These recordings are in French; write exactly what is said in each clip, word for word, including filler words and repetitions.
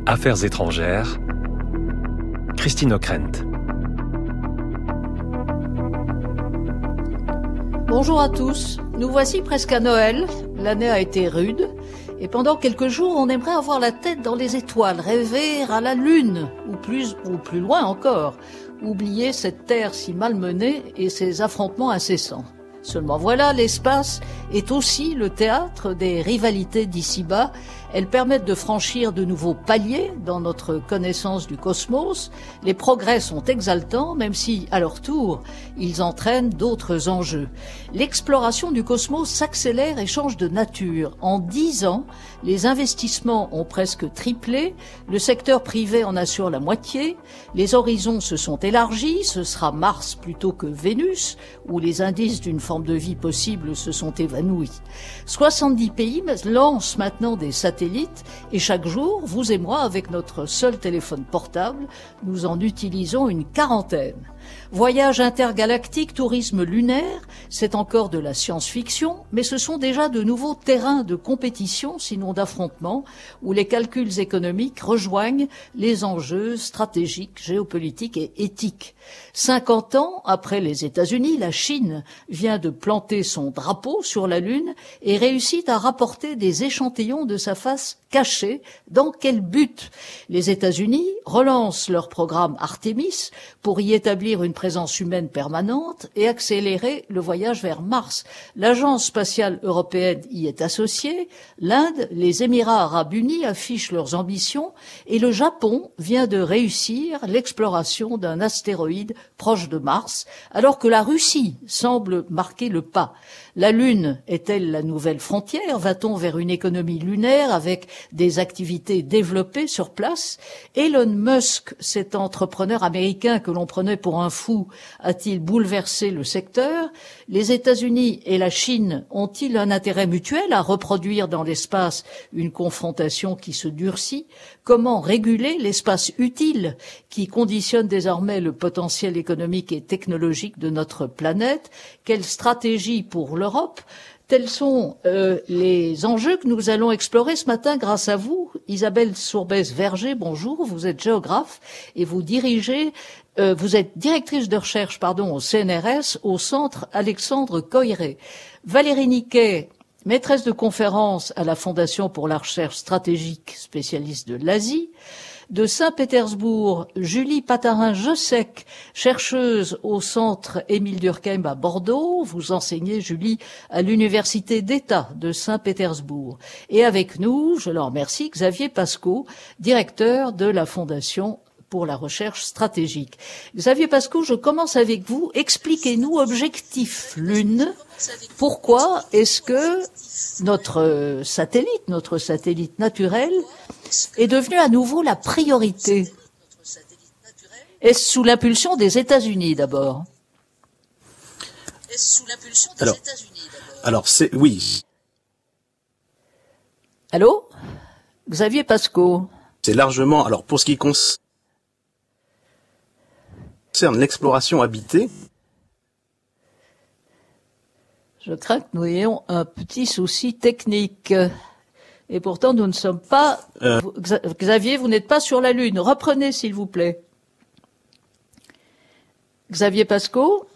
Affaires étrangères, Christine Ockrent. Bonjour à tous, nous voici presque à Noël, l'année a été rude, et pendant quelques jours on aimerait avoir la tête dans les étoiles, rêver à la lune, ou plus, ou plus loin encore, oublier cette terre si malmenée et ses affrontements incessants. Seulement voilà, l'espace est aussi le théâtre des rivalités d'ici-bas. Elles permettent de franchir de nouveaux paliers dans notre connaissance du cosmos. Les progrès sont exaltants, même si, à leur tour, ils entraînent d'autres enjeux. L'exploration du cosmos s'accélère et change de nature. En dix ans, les investissements ont presque triplé, le secteur privé en assure la moitié, les horizons se sont élargis, ce sera Mars plutôt que Vénus, où les indices d'une forme de vie possible se sont évanouis. soixante-dix pays lancent maintenant des satellites et chaque jour, vous et moi, avec notre seul téléphone portable, nous en utilisons une quarantaine. Voyage intergalactique, tourisme lunaire, c'est encore de la science-fiction, mais ce sont déjà de nouveaux terrains de compétition, sinon d'affrontement, où les calculs économiques rejoignent les enjeux stratégiques, géopolitiques et éthiques. cinquante ans après les États-Unis, la Chine vient de planter son drapeau sur la Lune et réussit à rapporter des échantillons de sa face cachée. Dans quel but? Les États-Unis relancent leur programme Artemis pour y établir une présence humaine permanente et accélérer le voyage vers Mars. L'Agence spatiale européenne y est associée, l'Inde, les Émirats arabes unis affichent leurs ambitions et le Japon vient de réussir l'exploration d'un astéroïde proche de Mars, alors que la Russie semble marquer le pas. La Lune est-elle la nouvelle frontière? Va-t-on vers une économie lunaire avec des activités développées sur place? Elon Musk, cet entrepreneur américain que l'on prenait pour un fou, a-t-il bouleversé le secteur? Les États-Unis et la Chine ont-ils un intérêt mutuel à reproduire dans l'espace une confrontation qui se durcit? Comment réguler l'espace utile qui conditionne désormais le potentiel économique et technologique de notre planète? Quelle stratégie pour l'Europe? Tels sont euh, les enjeux que nous allons explorer ce matin grâce à vous. Isabelle Sourbès-Verger, bonjour, vous êtes géographe et vous dirigez, euh, vous êtes directrice de recherche pardon, au C N R S, au centre Alexandre Coiré. Valérie Niquet, maîtresse de conférence à la Fondation pour la recherche stratégique, spécialiste de l'Asie. De Saint-Pétersbourg, Julie Patarin-Jessec, chercheuse au centre Émile Durkheim à Bordeaux. Vous enseignez, Julie, à l'Université d'État de Saint-Pétersbourg. Et avec nous, je le remercie, Xavier Pascaud, directeur de la Fondation pour la recherche stratégique. Xavier Pascaud, je commence avec vous. Expliquez-nous, objectif Lune, pourquoi est-ce que notre satellite, notre satellite naturel, est devenu à nouveau la priorité? Est-ce sous l'impulsion des États-Unis d'abord? Est-ce sous l'impulsion des alors, États-Unis d'abord? Alors, c'est oui. Allô, Xavier Pascaud. C'est largement. Alors, pour ce qui concerne l'exploration habitée. Je crains que nous ayons un petit souci technique. Et pourtant, nous ne sommes pas... Euh... Xavier, vous n'êtes pas sur la Lune. Reprenez, s'il vous plaît. Xavier Pascaud.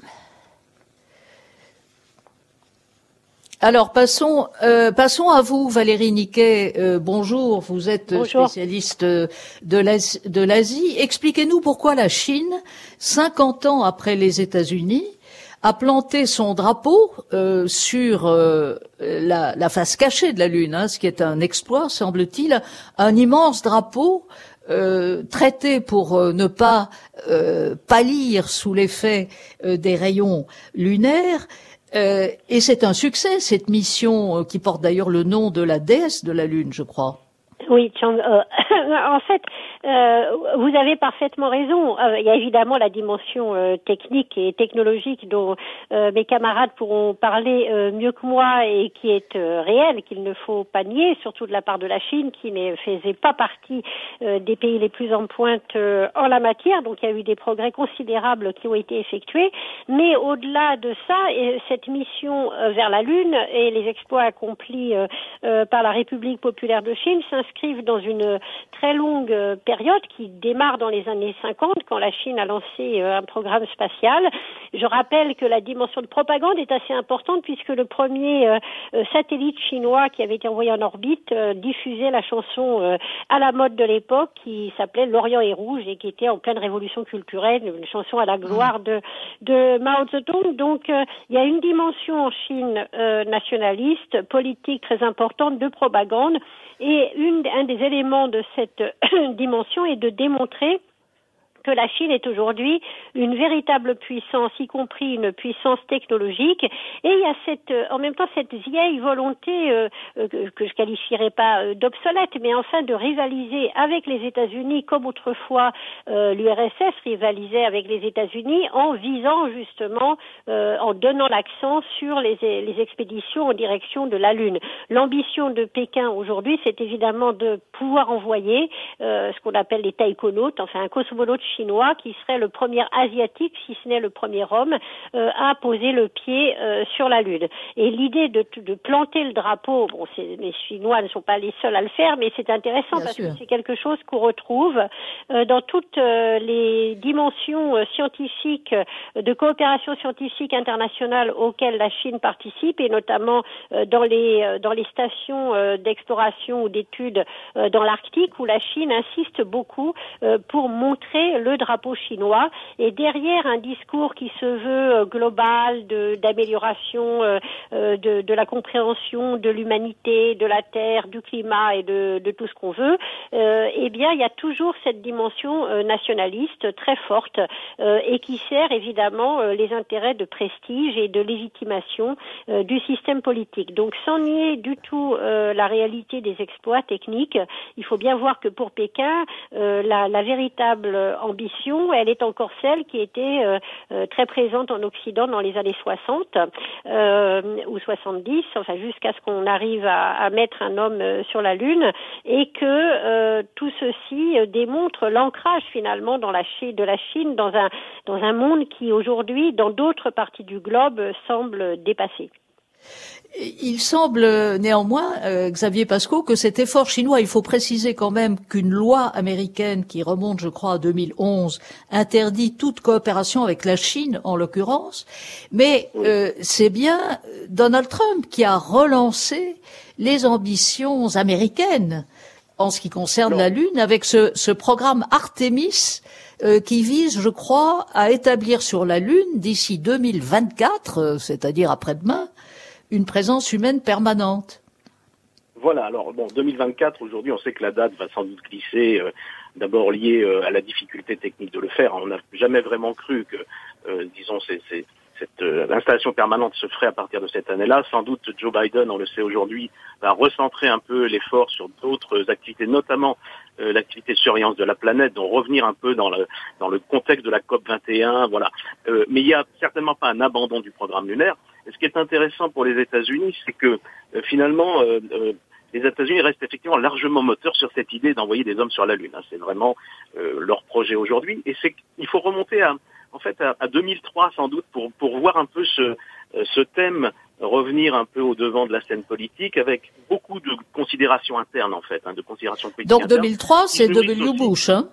Alors, passons, euh, passons à vous, Valérie Niquet. Euh, bonjour, vous êtes bonjour. Spécialiste de l'Asie, de l'Asie. Expliquez-nous pourquoi la Chine, cinquante ans après les États-Unis, a planté son drapeau euh, sur euh, la, la face cachée de la Lune, hein, ce qui est un exploit, semble-t-il, un immense drapeau euh, traité pour euh, ne pas euh, pâlir sous l'effet euh, des rayons lunaires. Euh, et c'est un succès, cette mission euh, qui porte d'ailleurs le nom de la déesse de la Lune, je crois. Oui, Chang, euh, en fait, euh, vous avez parfaitement raison. Euh, il y a évidemment la dimension euh, technique et technologique dont euh, mes camarades pourront parler euh, mieux que moi et qui est euh, réelle, qu'il ne faut pas nier, surtout de la part de la Chine, qui ne faisait pas partie euh, des pays les plus en pointe euh, en la matière. Donc, il y a eu des progrès considérables qui ont été effectués. Mais au-delà de ça, cette mission euh, vers la Lune et les exploits accomplis euh, euh, par la République populaire de Chine s'inscrivent s'inscrivent dans une très longue période qui démarre dans les années cinquante, quand la Chine a lancé un programme spatial. Je rappelle que la dimension de propagande est assez importante, puisque le premier euh, satellite chinois qui avait été envoyé en orbite euh, diffusait la chanson euh, à la mode de l'époque, qui s'appelait L'Orient est rouge, et qui était en pleine révolution culturelle, une chanson à la gloire de, de Mao Zedong. Donc euh, il y a une dimension en Chine euh, nationaliste, politique très importante, de propagande, et une, un des éléments de cette dimension est de démontrer que la Chine est aujourd'hui une véritable puissance, y compris une puissance technologique. Et il y a cette, en même temps, cette vieille volonté euh, que, que je qualifierais pas euh, d'obsolète, mais enfin de rivaliser avec les États-Unis, comme autrefois euh, l'U R S S rivalisait avec les États-Unis, en visant justement, euh, en donnant l'accent sur les, les expéditions en direction de la Lune. L'ambition de Pékin aujourd'hui, c'est évidemment de pouvoir envoyer euh, ce qu'on appelle les taïkonautes, enfin un cosmonaute chinois qui serait le premier asiatique, si ce n'est le premier homme, euh, à poser le pied euh, sur la Lune. Et l'idée de, de planter le drapeau, bon, c'est, les Chinois ne sont pas les seuls à le faire, mais c'est intéressant Bien parce sûr. que c'est quelque chose qu'on retrouve euh, dans toutes euh, les dimensions euh, scientifiques, euh, de coopération scientifique internationale auxquelles la Chine participe, et notamment euh, dans les euh, dans les stations euh, d'exploration ou d'études euh, dans l'Arctique, où la Chine insiste beaucoup euh, pour montrer le drapeau chinois, et derrière un discours qui se veut global de, d'amélioration euh, de, de la compréhension de l'humanité, de la terre, du climat et de, de tout ce qu'on veut, euh, eh bien il y a toujours cette dimension euh, nationaliste très forte euh, et qui sert évidemment euh, les intérêts de prestige et de légitimation euh, du système politique. Donc sans nier du tout euh, la réalité des exploits techniques, il faut bien voir que pour Pékin, euh, la, la véritable ambition, elle est encore celle qui était euh, euh, très présente en Occident dans les années soixante euh, ou soixante-dix, enfin jusqu'à ce qu'on arrive à, à mettre un homme euh, sur la Lune, et que euh, tout ceci euh, démontre l'ancrage finalement dans la Chine, de la Chine dans un dans un monde qui aujourd'hui, dans d'autres parties du globe, semble dépassé. Il semble néanmoins, euh, Xavier Pascaud, que cet effort chinois, il faut préciser quand même qu'une loi américaine qui remonte, je crois, à deux mille onze, interdit toute coopération avec la Chine, en l'occurrence, mais euh, c'est bien Donald Trump qui a relancé les ambitions américaines en ce qui concerne non. la Lune, avec ce, ce programme Artemis, euh, qui vise, je crois, à établir sur la Lune, d'ici deux mille vingt-quatre, euh, c'est-à-dire après-demain, une présence humaine permanente. Voilà, alors bon, deux mille vingt-quatre, aujourd'hui, on sait que la date va sans doute glisser, euh, d'abord liée euh, à la difficulté technique de le faire. On n'a jamais vraiment cru que, euh, disons, c'est, c'est, cette euh, installation permanente se ferait à partir de cette année-là. Sans doute, Joe Biden, on le sait aujourd'hui, va recentrer un peu l'effort sur d'autres activités, notamment euh, l'activité de surveillance de la planète, donc revenir un peu dans le dans le contexte de la COP vingt et un, voilà. Euh, mais il n'y a certainement pas un abandon du programme lunaire. Et ce qui est intéressant pour les États-Unis, c'est que euh, finalement, euh, euh, les États-Unis restent effectivement largement moteurs sur cette idée d'envoyer des hommes sur la Lune. Hein. C'est vraiment euh, leur projet aujourd'hui. Et c'est il faut remonter à en fait à, à deux mille trois sans doute pour pour voir un peu ce euh, ce thème revenir un peu au devant de la scène politique, avec beaucoup de considérations internes en fait, hein, de considérations politiques. Donc deux mille trois, c'est W. Bush, hein.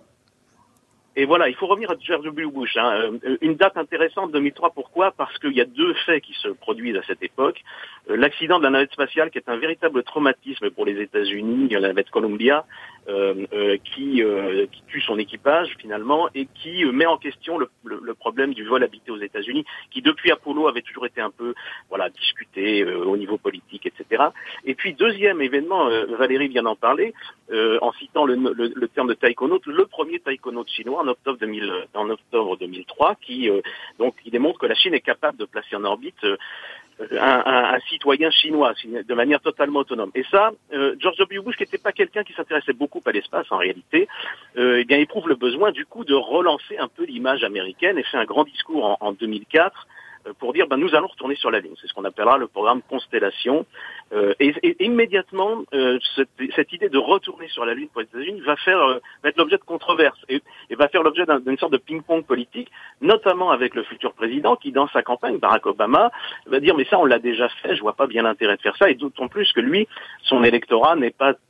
Et voilà, il faut revenir à George W. Bush. Hein. Une date intéressante, deux mille trois, pourquoi ? Parce qu'il y a deux faits qui se produisent à cette époque. L'accident de la navette spatiale, qui est un véritable traumatisme pour les États-Unis, la navette Columbia, euh, euh, qui, euh, qui tue son équipage finalement, et qui euh, met en question le, le, le problème du vol habité aux États-Unis, qui depuis Apollo avait toujours été un peu voilà discuté euh, au niveau politique, et cetera. Et puis deuxième événement, euh, Valérie vient d'en parler, euh, en citant le, le, le terme de taïkonaute, le premier taïkonaute chinois en octobre deux mille, en octobre deux mille trois, qui euh, donc il démontre que la Chine est capable de placer en orbite euh, Un, un, un citoyen chinois de manière totalement autonome. Et ça, euh, George W. Bush, qui n'était pas quelqu'un qui s'intéressait beaucoup à l'espace en réalité, euh, eh bien éprouve le besoin du coup de relancer un peu l'image américaine et fait un grand discours en, en deux mille quatre euh, pour dire ben, nous allons retourner sur la Lune. C'est ce qu'on appellera le programme Constellation. Euh, et, et, et immédiatement, euh, cette, cette idée de retourner sur la Lune pour les États-Unis va faire euh, va être l'objet de controverses et, et va faire l'objet d'un, d'une sorte de ping-pong politique, notamment avec le futur président qui, dans sa campagne, Barack Obama, va dire mais ça on l'a déjà fait, je vois pas bien l'intérêt de faire ça, et d'autant plus que lui, son électorat n'est pas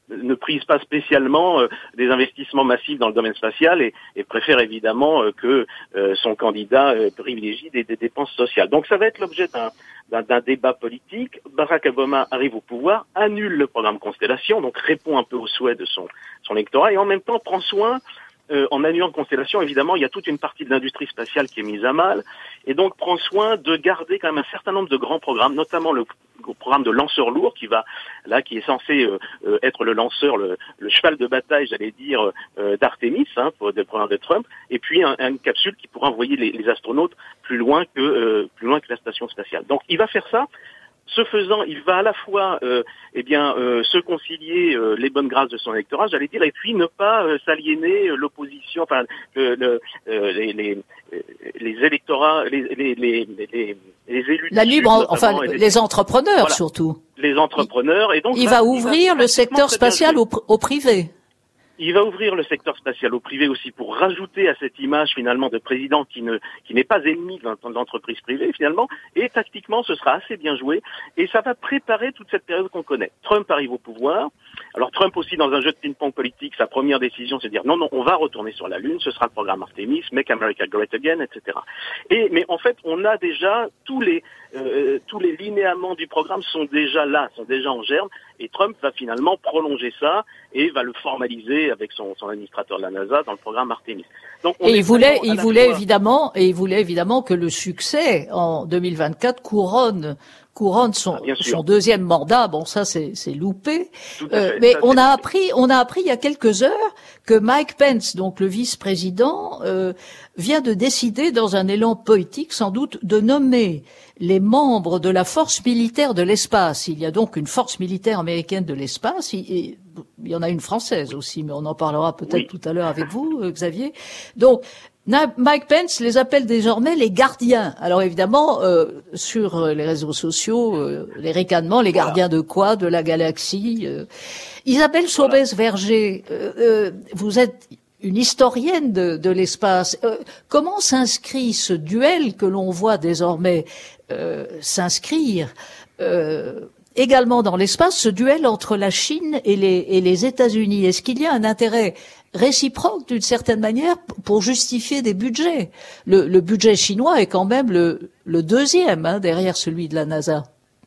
ne prise pas spécialement euh, des investissements massifs dans le domaine spatial et, et préfère évidemment euh, que euh, son candidat euh, privilégie des, des dépenses sociales. Donc ça va être l'objet d'un, d'un, d'un débat politique. Barack Obama arrive au pouvoir, annule le programme Constellation, donc répond un peu aux souhaits de son, son électorat et en même temps prend soin, euh, en annulant Constellation, évidemment, il y a toute une partie de l'industrie spatiale qui est mise à mal et donc prend soin de garder quand même un certain nombre de grands programmes, notamment le programme de lanceur lourd qui va là qui est censé euh, euh, être le lanceur, le, le cheval de bataille, j'allais dire, euh, d'Artemis, hein, pour le programme de Trump, et puis un, une capsule qui pourra envoyer les, les astronautes plus loin que euh, plus loin que la station spatiale. Donc il va faire ça. Ce faisant, il va à la fois, euh, eh bien, euh, se concilier euh, les bonnes grâces de son électorat, j'allais dire, et puis ne pas euh, s'aliéner euh, l'opposition, enfin, le, le, euh, les, les, les électorats, les, les, les, les, les élus. La libre, enfin, les, les entrepreneurs voilà, surtout. Les entrepreneurs, et donc il va ouvrir le secteur spatial au, au privé. Il va ouvrir le secteur spatial au privé aussi pour rajouter à cette image finalement de président qui ne qui n'est pas ennemi de l'entreprise privée finalement, et tactiquement ce sera assez bien joué et ça va préparer toute cette période qu'on connaît. Trump arrive au pouvoir. Alors Trump aussi dans un jeu de ping-pong politique, sa première décision c'est de dire non non on va retourner sur la Lune, ce sera le programme Artemis, Make America Great Again, et cetera. Et mais en fait on a déjà tous les euh, tous les linéaments du programme sont déjà là, sont déjà en germe. Et Trump va finalement prolonger ça et va le formaliser avec son, son administrateur de la NASA dans le programme Artemis. Donc, on et il voulait, il voulait fois... évidemment, et il voulait évidemment que le succès en deux mille vingt-quatre couronne, couronne son, ah, son deuxième mandat. Bon, ça c'est, c'est loupé. Euh, mais ça, on a appris, on a appris il y a quelques heures que Mike Pence, donc le vice-président, euh, vient de décider, dans un élan poétique sans doute, de nommer les membres de la force militaire de l'espace. Il y a donc une force militaire américaine de l'espace. Il, il y en a une française aussi, mais on en parlera peut-être oui. tout à l'heure avec vous, Xavier. Donc, Mike Pence les appelle désormais les gardiens. Alors évidemment, euh, sur les réseaux sociaux, euh, les ricanements, les voilà. gardiens de quoi? De la galaxie. Euh. Isabelle Sobès-Verger, euh, euh, vous êtes une historienne de, de l'espace. Euh, comment s'inscrit ce duel que l'on voit désormais euh, s'inscrire euh, également dans l'espace, ce duel entre la Chine et les, et les États-Unis? Est-ce qu'il y a un intérêt réciproque d'une certaine manière pour justifier des budgets? Le, le budget chinois est quand même le, le deuxième hein, derrière celui de la NASA.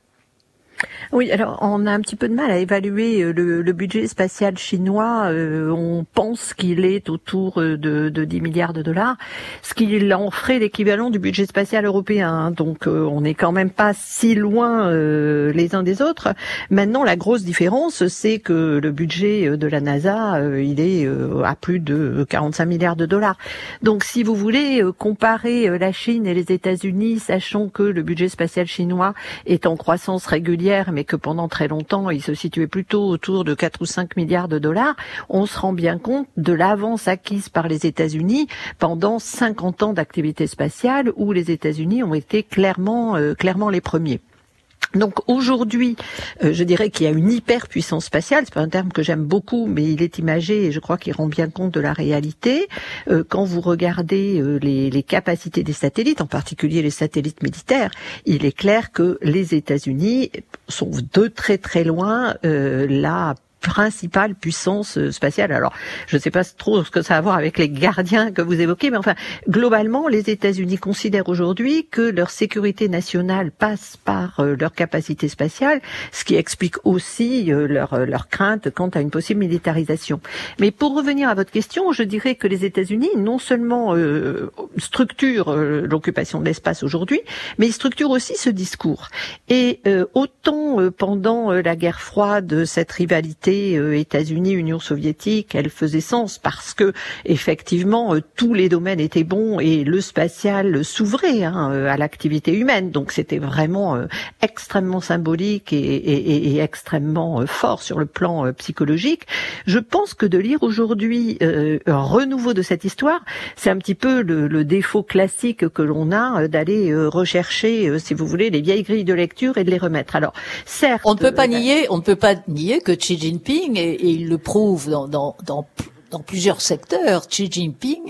Oui, alors on a un petit peu de mal à évaluer le, le budget spatial chinois. Euh, on pense qu'il est autour de, de dix milliards de dollars, ce qui en ferait l'équivalent du budget spatial européen. Hein. Donc euh, on n'est quand même pas si loin euh, les uns des autres. Maintenant, la grosse différence, c'est que le budget de la NASA, euh, il est euh, à plus de quarante-cinq milliards de dollars. Donc si vous voulez euh, comparer la Chine et les États-Unis, sachant que le budget spatial chinois est en croissance régulière, mais que pendant très longtemps, il se situait plutôt autour de quatre ou cinq milliards de dollars, on se rend bien compte de l'avance acquise par les États-Unis pendant cinquante ans d'activité spatiale où les États-Unis ont été clairement, euh, clairement les premiers. Donc aujourd'hui, euh, je dirais qu'il y a une hyperpuissance spatiale. C'est pas un terme que j'aime beaucoup, mais il est imagé et je crois qu'il rend bien compte de la réalité. Euh, quand vous regardez euh, les, les capacités des satellites, en particulier les satellites militaires, il est clair que les États-Unis sont de très très loin euh, la principale puissance spatiale. Alors, je ne sais pas trop ce que ça a à voir avec les gardiens que vous évoquez, mais enfin, globalement, les États-Unis considèrent aujourd'hui que leur sécurité nationale passe par euh, leur capacité spatiale, ce qui explique aussi euh, leur, leur crainte quant à une possible militarisation. Mais pour revenir à votre question, je dirais que les États-Unis, non seulement euh, structurent euh, l'occupation de l'espace aujourd'hui, mais ils structurent aussi ce discours. Et euh, autant euh, pendant euh, la guerre froide, cette rivalité États-Unis, Union soviétique, elle faisait sens parce que effectivement tous les domaines étaient bons et le spatial s'ouvrait hein, à l'activité humaine. Donc c'était vraiment euh, extrêmement symbolique et, et, et extrêmement euh, fort sur le plan euh, psychologique. Je pense que de lire aujourd'hui euh, un renouveau de cette histoire, c'est un petit peu le, le défaut classique que l'on a euh, d'aller euh, rechercher, euh, si vous voulez, les vieilles grilles de lecture et de les remettre. Alors certes, on ne peut pas euh, nier, on ne peut pas nier que Xi Jinping Et, et il le prouve dans, dans, dans, dans plusieurs secteurs, Xi Jinping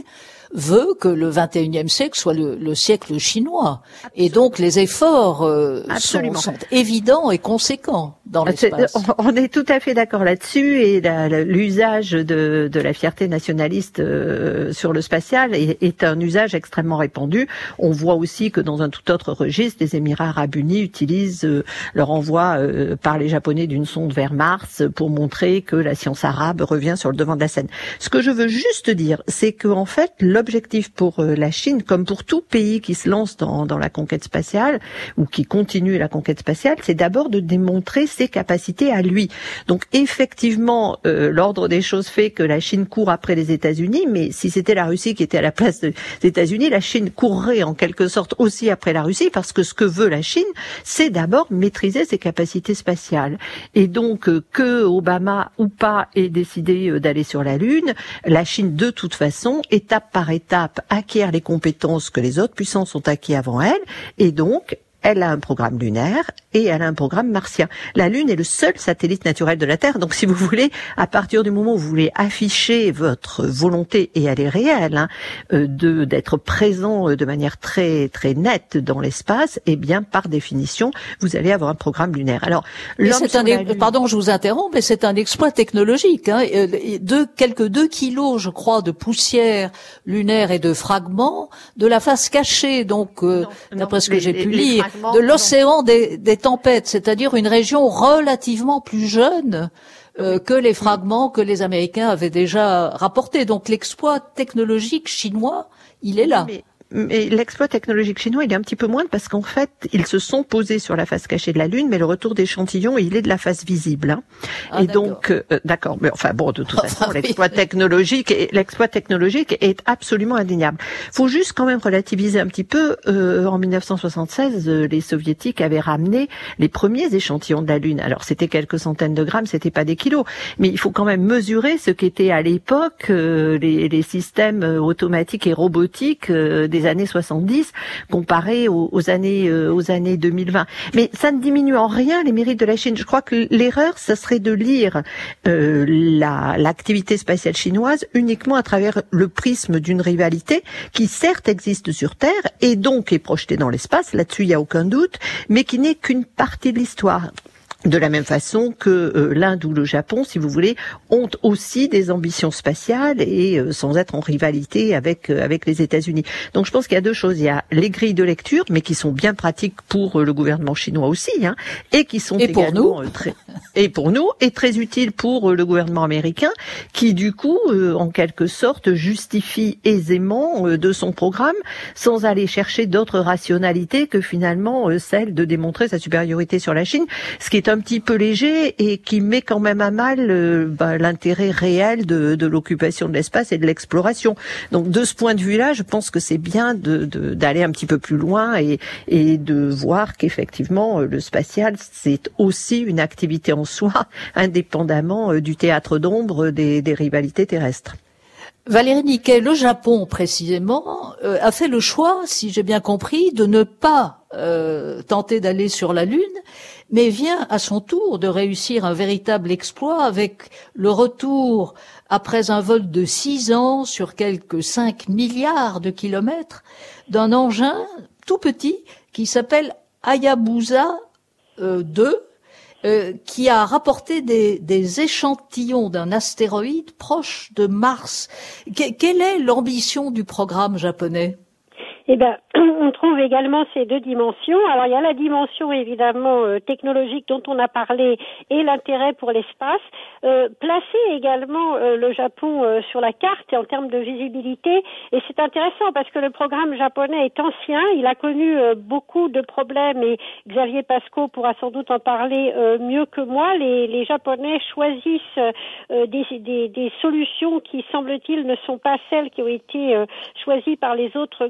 veut que le vingt et unième siècle soit le, le siècle chinois. Absolument. Et donc les efforts euh, sont, sont évidents et conséquents dans l'espace. On est tout à fait d'accord là-dessus, et la, la, l'usage de, de la fierté nationaliste euh, sur le spatial est, est un usage extrêmement répandu. On voit aussi que dans un tout autre registre, les Émirats arabes unis utilisent euh, leur envoi euh, par les Japonais d'une sonde vers Mars pour montrer que la science arabe revient sur le devant de la scène. Ce que je veux juste dire, c'est que en fait, l'objectif pour euh, la Chine, comme pour tout pays qui se lance dans, dans la conquête spatiale ou qui continue la conquête spatiale, c'est d'abord de démontrer ses capacités à lui. Donc effectivement, euh, l'ordre des choses fait que la Chine court après les États-Unis, mais si c'était la Russie qui était à la place des États-Unis, la Chine courrait en quelque sorte aussi après la Russie, parce que ce que veut la Chine, c'est d'abord maîtriser ses capacités spatiales. Et donc, euh, que Obama ou pas ait décidé euh, d'aller sur la Lune, la Chine, de toute façon, étape par étape, acquiert les compétences que les autres puissances ont acquis avant elle, et donc, elle a un programme lunaire et elle a un programme martien. La Lune est le seul satellite naturel de la Terre. Donc, si vous voulez, à partir du moment où vous voulez afficher votre volonté, et elle est réelle, hein, de d'être présent de manière très très nette dans l'espace, eh bien, par définition, vous allez avoir un programme lunaire. Alors, c'est un, Lune... pardon, je vous interromps, mais c'est un exploit technologique. Hein. De quelques deux kilos, je crois, de poussière lunaire et de fragments de la face cachée. Donc, euh, d'après ce que les, j'ai pu lire. De l'océan des, des tempêtes, c'est-à-dire une région relativement plus jeune euh, que les fragments que les Américains avaient déjà rapportés. Donc l'exploit technologique chinois, il est là. Mais... Mais l'exploit technologique chinois, il est un petit peu moindre parce qu'en fait, ils se sont posés sur la face cachée de la Lune, mais le retour d'échantillons, il est de la face visible. Hein. Ah, et d'accord. donc, euh, d'accord. Mais enfin bon, de toute façon, l'exploit technologique, est, l'exploit technologique est absolument indéniable. Faut juste quand même relativiser un petit peu. Euh, en mille neuf cent soixante-seize, euh, les Soviétiques avaient ramené les premiers échantillons de la Lune. Alors, c'était quelques centaines de grammes, c'était pas des kilos, mais il faut quand même mesurer ce qu'étaient à l'époque euh, les, les systèmes automatiques et robotiques euh, des des années soixante-dix comparé aux, aux années euh, aux années deux mille vingt. Mais ça ne diminue en rien les mérites de la Chine. Je crois que l'erreur, ça serait de lire euh, la l'activité spatiale chinoise uniquement à travers le prisme d'une rivalité qui certes existe sur Terre et donc est projetée dans l'espace. Là-dessus, il n'y a aucun doute, mais qui n'est qu'une partie de l'histoire. De la même façon que euh, l'Inde ou le Japon, si vous voulez, ont aussi des ambitions spatiales et euh, sans être en rivalité avec euh, avec les États-Unis. Donc je pense qu'il y a deux choses. Il y a les grilles de lecture, mais qui sont bien pratiques pour euh, le gouvernement chinois aussi, hein, et qui sont et également pour nous. Euh, très et pour nous et très utiles pour euh, le gouvernement américain, qui du coup, euh, en quelque sorte, justifie aisément euh, de son programme sans aller chercher d'autres rationalités que finalement euh, celle de démontrer sa supériorité sur la Chine, ce qui est un petit peu léger et qui met quand même à mal euh, bah, l'intérêt réel de, de l'occupation de l'espace et de l'exploration. Donc de ce point de vue-là, je pense que c'est bien de, de, d'aller un petit peu plus loin et, et de voir qu'effectivement le spatial, c'est aussi une activité en soi, indépendamment du théâtre d'ombre des, des rivalités terrestres. Valérie Niquet, le Japon précisément, euh, a fait le choix, si j'ai bien compris, de ne pas euh, tenter d'aller sur la Lune, mais vient à son tour de réussir un véritable exploit avec le retour, après un vol de six ans sur quelques cinq milliards de kilomètres, d'un engin tout petit qui s'appelle Hayabusa euh, deux, Euh, qui a rapporté des, des échantillons d'un astéroïde proche de Mars. Que, quelle est l'ambition du programme japonais ? Eh ben, on trouve également ces deux dimensions. Alors, il y a la dimension évidemment euh, technologique dont on a parlé et l'intérêt pour l'espace. Euh, placer également euh, le Japon euh, sur la carte en termes de visibilité. Et c'est intéressant parce que le programme japonais est ancien. Il a connu euh, beaucoup de problèmes et Xavier Pasco pourra sans doute en parler euh, mieux que moi. Les, les Japonais choisissent euh, des, des, des solutions qui, semble-t-il, ne sont pas celles qui ont été euh, choisies par les autres grandes puissances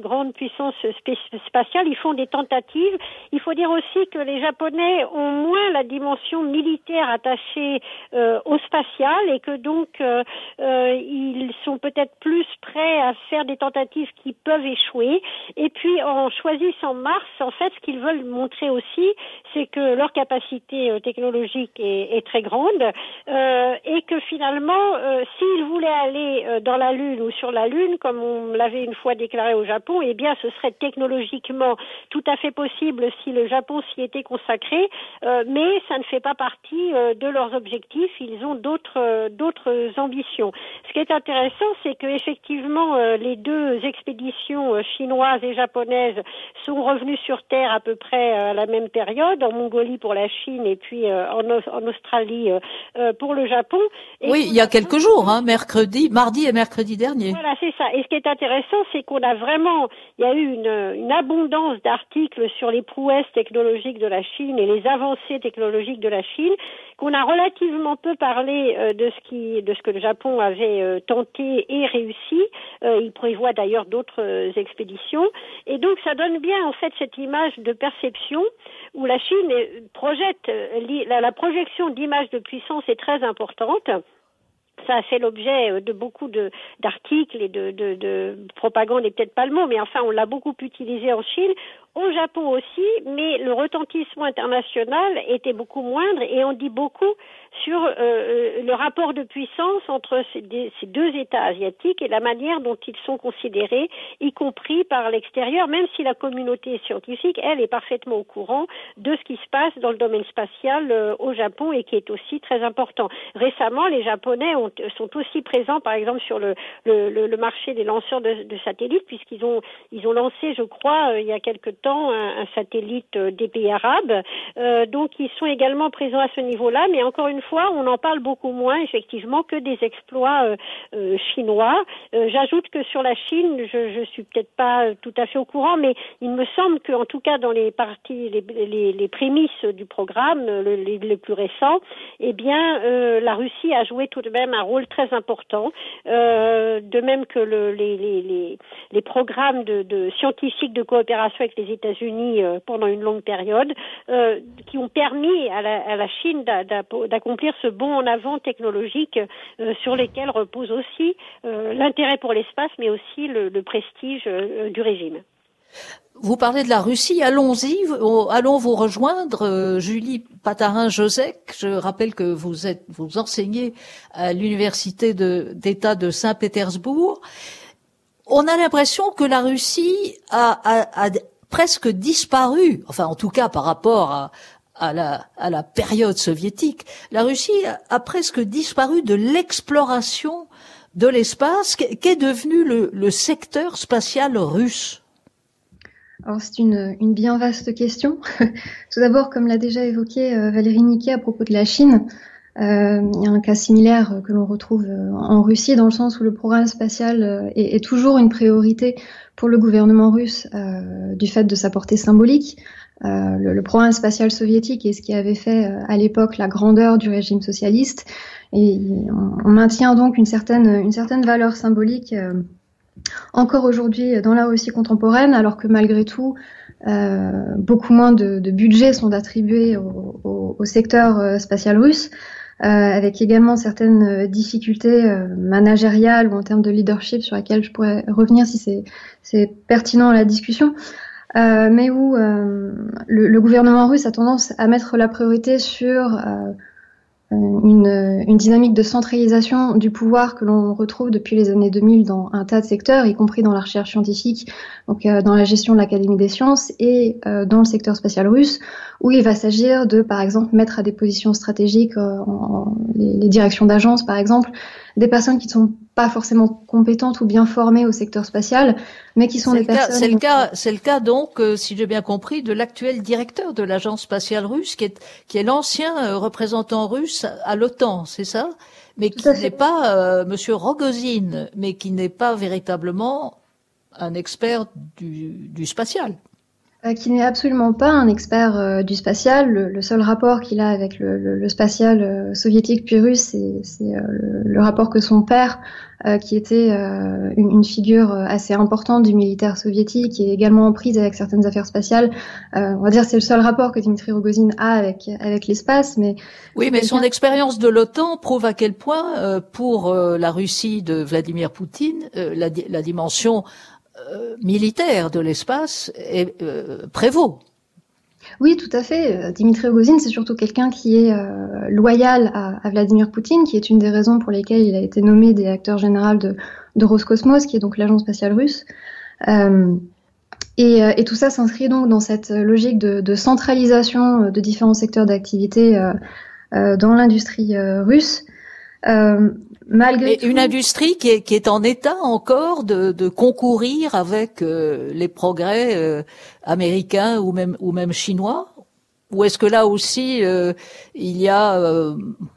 puissance spatiale, ils font des tentatives. Il faut dire aussi que les Japonais ont moins la dimension militaire attachée euh, au spatial et que donc euh, euh, ils sont peut-être plus prêts à faire des tentatives qui peuvent échouer. Et puis en choisissant Mars, en fait, ce qu'ils veulent montrer aussi, c'est que leur capacité euh, technologique est, est très grande euh, et que finalement, euh, s'ils voulaient aller euh, dans la Lune ou sur la Lune, comme on l'avait une fois déclaré au Japon, eh bien, ce serait technologiquement tout à fait possible si le Japon s'y était consacré, euh, mais ça ne fait pas partie euh, de leurs objectifs. Ils ont d'autres euh, d'autres ambitions. Ce qui est intéressant, c'est que effectivement, euh, les deux expéditions euh, chinoises et japonaises sont revenues sur Terre à peu près à la même période, en Mongolie pour la Chine et puis euh, en, en Australie euh, euh, pour le Japon. Et oui, il y a quelques jours, hein, mercredi, mardi et mercredi dernier. Voilà, c'est ça. Et ce qui est intéressant, c'est qu'on a vraiment, il y a eu une, une abondance d'articles sur les prouesses technologiques de la Chine et les avancées technologiques de la Chine, qu'on a relativement peu parlé euh, de ce qui, de ce que le Japon avait euh, tenté et réussi. Euh, il prévoit d'ailleurs d'autres euh, expéditions. Et donc, ça donne bien, en fait, cette image de perception où la Chine projette, euh, la, la projection d'image de puissance est très importante. Ça a fait l'objet de beaucoup de d'articles et de, de, de propagande, et peut-être pas le mot, mais enfin on l'a beaucoup utilisé en Chine, au Japon aussi, mais le retentissement international était beaucoup moindre et on dit beaucoup sur euh, le rapport de puissance entre ces, ces deux États asiatiques et la manière dont ils sont considérés, y compris par l'extérieur, même si la communauté scientifique, elle, est parfaitement au courant de ce qui se passe dans le domaine spatial euh, au Japon et qui est aussi très important. Récemment, les Japonais ont, sont aussi présents, par exemple, sur le, le, le marché des lanceurs de, de satellites, puisqu'ils ont, ils ont lancé, je crois, euh, il y a quelque temps, un, un satellite euh, des pays arabes. Euh, donc, ils sont également présents à ce niveau-là, mais encore une fois, on en parle beaucoup moins, effectivement, que des exploits euh, euh, chinois. Euh, j'ajoute que sur la Chine, je, je suis peut-être pas tout à fait au courant, mais il me semble qu'en tout cas, dans les parties, les, les, les prémices du programme, le, les, les plus récents, eh bien, euh, la Russie a joué tout de même un rôle très important, euh, de même que le, les, les, les, les programmes de, de scientifiques de coopération avec les États-Unis euh, pendant une longue période, euh, qui ont permis à la, à la Chine d'a, d'a, d'accomplir ce bond en avant technologique euh, sur lesquels repose aussi euh, l'intérêt pour l'espace, mais aussi le, le prestige euh, du régime. Vous parlez de la Russie, allons-y, allons vous rejoindre, euh, Julie Patarin-Josek. Je rappelle que vous êtes, vous enseignez à l'université de, d'État de Saint-Pétersbourg. On a l'impression que la Russie a, a, a presque disparu, enfin en tout cas par rapport à, à la, à la période soviétique. La Russie a, a presque disparu de l'exploration de l'espace. Qu'est devenu le, le secteur spatial russe? Alors c'est une, une bien vaste question. Tout d'abord, comme l'a déjà évoqué euh, Valérie Niquet à propos de la Chine, euh, il y a un cas similaire euh, que l'on retrouve euh, en Russie, dans le sens où le programme spatial euh, est, est toujours une priorité pour le gouvernement russe euh, du fait de sa portée symbolique. Euh, le, le programme spatial soviétique est ce qui avait fait euh, à l'époque la grandeur du régime socialiste, et on, on maintient donc une certaine, une certaine valeur symbolique euh, encore aujourd'hui dans la Russie contemporaine, alors que malgré tout, euh, beaucoup moins de, de budgets sont attribués au, au, au secteur euh, spatial russe, euh, avec également certaines difficultés euh, managériales ou en termes de leadership sur lesquelles je pourrais revenir si c'est, c'est pertinent à la discussion, euh, mais où euh, le, le gouvernement russe a tendance à mettre la priorité sur euh, Une, une dynamique de centralisation du pouvoir que l'on retrouve depuis les années deux mille dans un tas de secteurs, y compris dans la recherche scientifique, donc euh, dans la gestion de l'Académie des sciences et euh, dans le secteur spatial russe, où il va s'agir de, par exemple, mettre à des positions stratégiques, euh, en, en, les, les directions d'agences, par exemple, des personnes qui ne sont pas forcément compétentes ou bien formées au secteur spatial, mais qui sont c'est des cas, personnes... C'est le cas, c'est le cas donc, euh, si j'ai bien compris, de l'actuel directeur de l'agence spatiale russe, qui est, qui est l'ancien euh, représentant russe à l'OTAN, c'est ça? Mais qui n'est pas euh, Monsieur Rogozin, mais qui n'est pas véritablement un expert du, du spatial. Euh, qui n'est absolument pas un expert euh, du spatial. Le, le seul rapport qu'il a avec le, le, le spatial euh, soviétique puis russe, c'est, c'est euh, le, le rapport que son père, euh, qui était euh, une, une figure assez importante du militaire soviétique et également en prise avec certaines affaires spatiales. Euh, on va dire que c'est le seul rapport que Dmitri Rogozin a avec avec l'espace. Mais oui, mais son expérience de l'OTAN prouve à quel point, euh, pour euh, la Russie de Vladimir Poutine, euh, la, la dimension Euh, militaire de l'espace est, euh, prévaut. Oui, tout à fait. Dmitri Rogozin, c'est surtout quelqu'un qui est euh, loyal à, à Vladimir Poutine, qui est une des raisons pour lesquelles il a été nommé directeur général de, de Roscosmos, qui est donc l'agence spatiale russe. Euh, et, et tout ça s'inscrit donc dans cette logique de, de centralisation de différents secteurs d'activité euh, euh, dans l'industrie euh, russe. Euh, Malgré tout, une industrie qui est, qui est en état encore de, de concourir avec euh, les progrès euh, américains ou même ou même chinois, ou est-ce que là aussi euh, il y a, euh,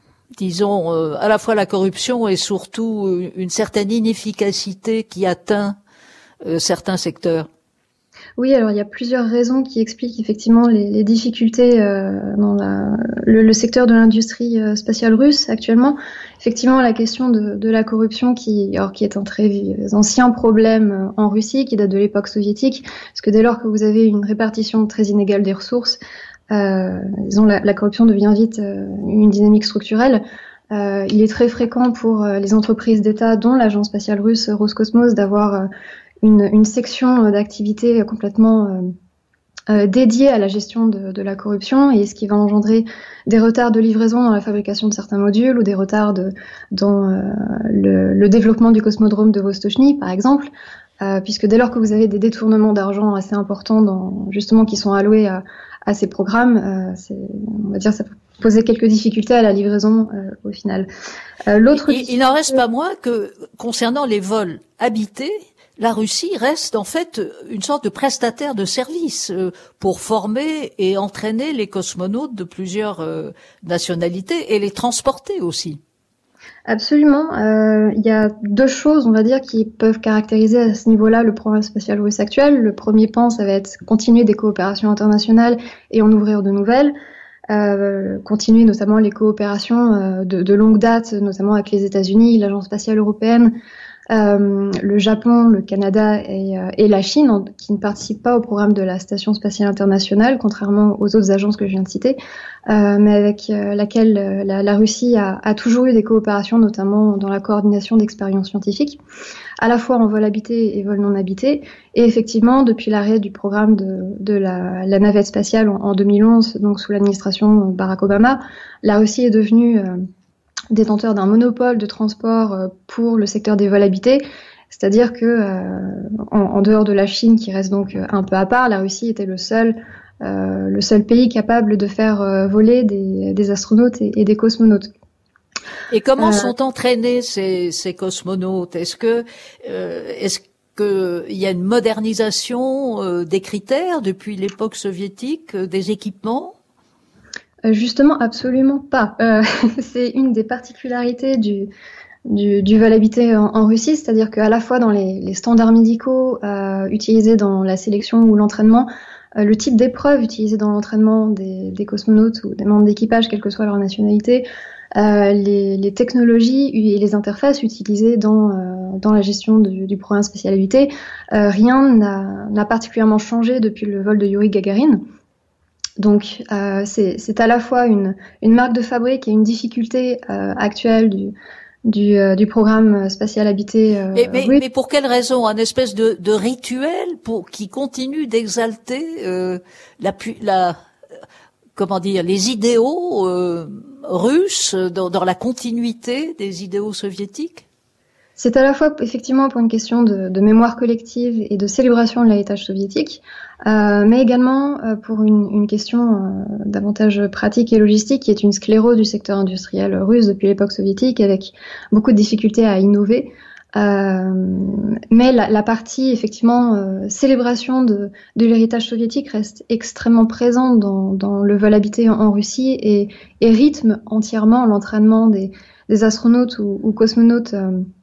disons, euh, à la fois la corruption et surtout une certaine inefficacité qui atteint euh, certains secteurs? Oui, alors il y a plusieurs raisons qui expliquent effectivement les, les difficultés euh, dans la, le, le secteur de l'industrie euh, spatiale russe actuellement. Effectivement, la question de, de la corruption, qui, alors, qui est un très ancien problème en Russie, qui date de l'époque soviétique, parce que dès lors que vous avez une répartition très inégale des ressources, euh, disons la, la corruption devient vite euh, une dynamique structurelle. Euh, il est très fréquent pour euh, les entreprises d'État, dont l'agence spatiale russe Roscosmos, d'avoir euh, Une, une section d'activité complètement euh, euh, dédiée à la gestion de, de la corruption, et ce qui va engendrer des retards de livraison dans la fabrication de certains modules ou des retards de, dans euh, le, le développement du cosmodrome de Vostochny, par exemple, euh, puisque dès lors que vous avez des détournements d'argent assez importants, dans, justement, qui sont alloués à, à ces programmes, euh, c'est, on va dire, ça peut poser quelques difficultés à la livraison euh, au final. Euh, l'autre il, il n'en reste pas moins que, concernant les vols habités, la Russie reste en fait une sorte de prestataire de services euh, pour former et entraîner les cosmonautes de plusieurs euh, nationalités et les transporter aussi. Absolument. Euh, il y a deux choses, on va dire, qui peuvent caractériser à ce niveau-là le programme spatial russe actuel. Le premier pan, ça va être continuer des coopérations internationales et en ouvrir de nouvelles. Euh, continuer notamment les coopérations euh, de, de longue date, notamment avec les États-Unis, l'Agence spatiale européenne, Euh, le Japon, le Canada et, euh, et la Chine, en, qui ne participent pas au programme de la Station spatiale internationale, contrairement aux autres agences que je viens de citer, euh, mais avec euh, laquelle euh, la, la Russie a, a toujours eu des coopérations, notamment dans la coordination d'expériences scientifiques, à la fois en vol habité et vol non habité. Et effectivement, depuis l'arrêt du programme de, de la, la navette spatiale en, en deux mille onze, donc sous l'administration Barack Obama, la Russie est devenue euh, détenteur d'un monopole de transport pour le secteur des vols habités, c'est-à-dire que euh, en, en dehors de la Chine, qui reste donc un peu à part, la Russie était le seul, euh, le seul pays capable de faire euh, voler des, des astronautes et, et des cosmonautes. Et comment euh, sont entraînés ces, ces cosmonautes? Est-ce que euh, est-ce que il y a une modernisation euh, des critères depuis l'époque soviétique, euh, des équipements? Justement, absolument pas. Euh, c'est une des particularités du, du, du vol habité en, en Russie, c'est-à-dire qu'à la fois dans les, les standards médicaux euh, utilisés dans la sélection ou l'entraînement, euh, le type d'épreuve utilisé dans l'entraînement des, des cosmonautes ou des membres d'équipage, quelle que soit leur nationalité, euh, les, les technologies et les interfaces utilisées dans, euh, dans la gestion du, du programme spatial habité, euh, rien n'a, n'a particulièrement changé depuis le vol de Yuri Gagarin. Donc, euh, c'est, c'est à la fois une, une marque de fabrique et une difficulté euh, actuelle du, du, euh, du programme spatial habité. Euh, mais, mais, oui. mais pour quelle raison? Un espèce de, de rituel pour qui continue d'exalter euh, la, la, comment dire, les idéaux euh, russes dans, dans la continuité des idéaux soviétiques? C'est à la fois effectivement pour une question de, de mémoire collective et de célébration de l'héritage soviétique, euh, mais également euh, pour une, une question euh, davantage pratique et logistique, qui est une sclérose du secteur industriel russe depuis l'époque soviétique, avec beaucoup de difficultés à innover. Euh, mais la, la partie effectivement euh, célébration de, de l'héritage soviétique reste extrêmement présente dans, dans le vol habité en, en Russie et, et rythme entièrement l'entraînement des, des astronautes ou, ou cosmonautes euh,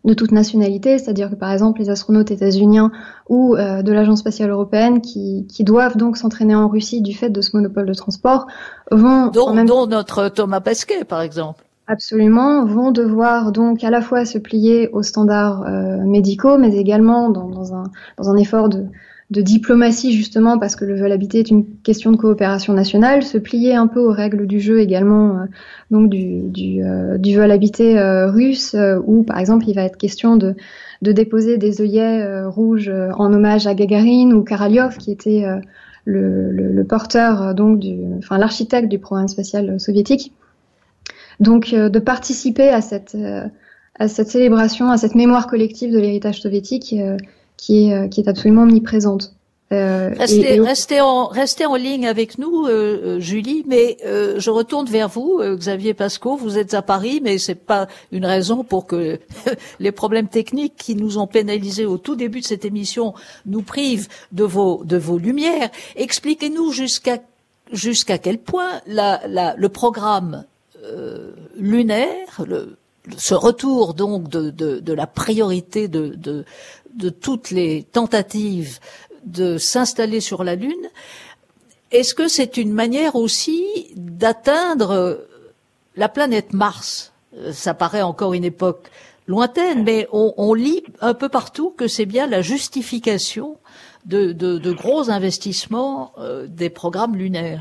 de toute nationalité, c'est-à-dire que par exemple les astronautes états-uniens ou euh, de l'Agence spatiale européenne qui, qui doivent donc s'entraîner en Russie du fait de ce monopole de transport vont dont, en même dont notre Thomas Pesquet par exemple. Absolument, vont devoir donc à la fois se plier aux standards euh, médicaux, mais également dans, dans, un, dans un effort de, de diplomatie justement, parce que le vol habité est une question de coopération nationale, se plier un peu aux règles du jeu également, euh, donc du, du, euh, du vol habité euh, russe, euh, où par exemple il va être question de, de déposer des œillets euh, rouges euh, en hommage à Gagarine ou Karalyov, qui était euh, le, le, le porteur, euh, donc du, enfin l'architecte du programme spatial soviétique. Donc, euh, de participer à cette euh, à cette célébration, à cette mémoire collective de l'héritage soviétique euh, qui est euh, qui est absolument omniprésente. Euh, restez, et, et... restez en restez en ligne avec nous, euh, Julie. Mais euh, je retourne vers vous, euh, Xavier Pascaud. Vous êtes à Paris, mais c'est pas une raison pour que les problèmes techniques qui nous ont pénalisés au tout début de cette émission nous privent de vos de vos lumières. Expliquez-nous jusqu'à jusqu'à quel point la, la le programme Euh, lunaire, le, ce retour donc de, de, de la priorité de, de, de toutes les tentatives de s'installer sur la Lune, est-ce que c'est une manière aussi d'atteindre la planète Mars? Ça paraît encore une époque lointaine, mais on, on lit un peu partout que c'est bien la justification de, de, de gros investissements euh, des programmes lunaires.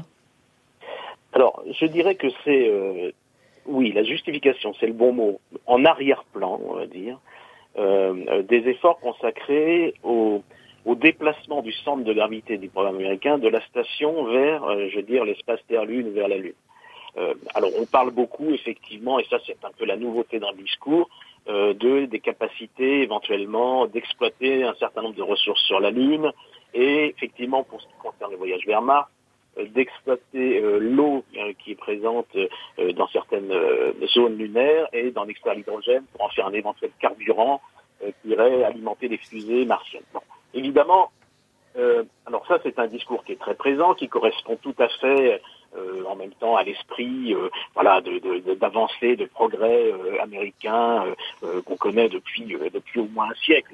Alors, je dirais que c'est, euh, oui, la justification, c'est le bon mot, en arrière-plan, on va dire, euh, des efforts consacrés au, au déplacement du centre de gravité du programme américain de la station vers, euh, je veux dire, l'espace Terre-Lune, vers la Lune. Euh, alors, on parle beaucoup, effectivement, et ça c'est un peu la nouveauté dans le discours, euh, de des capacités éventuellement d'exploiter un certain nombre de ressources sur la Lune, et effectivement, pour ce qui concerne le voyage vers Mars, d'exploiter euh, l'eau euh, qui est présente euh, dans certaines euh, zones lunaires et d'en extraire l'hydrogène pour en faire un éventuel carburant euh, qui irait alimenter les fusées martiennes. Bon. Évidemment, euh, alors ça c'est un discours qui est très présent, qui correspond tout à fait euh, en même temps à l'esprit euh, voilà, de, de, d'avancées, de progrès euh, américains euh, euh, qu'on connaît depuis, euh, depuis au moins un siècle.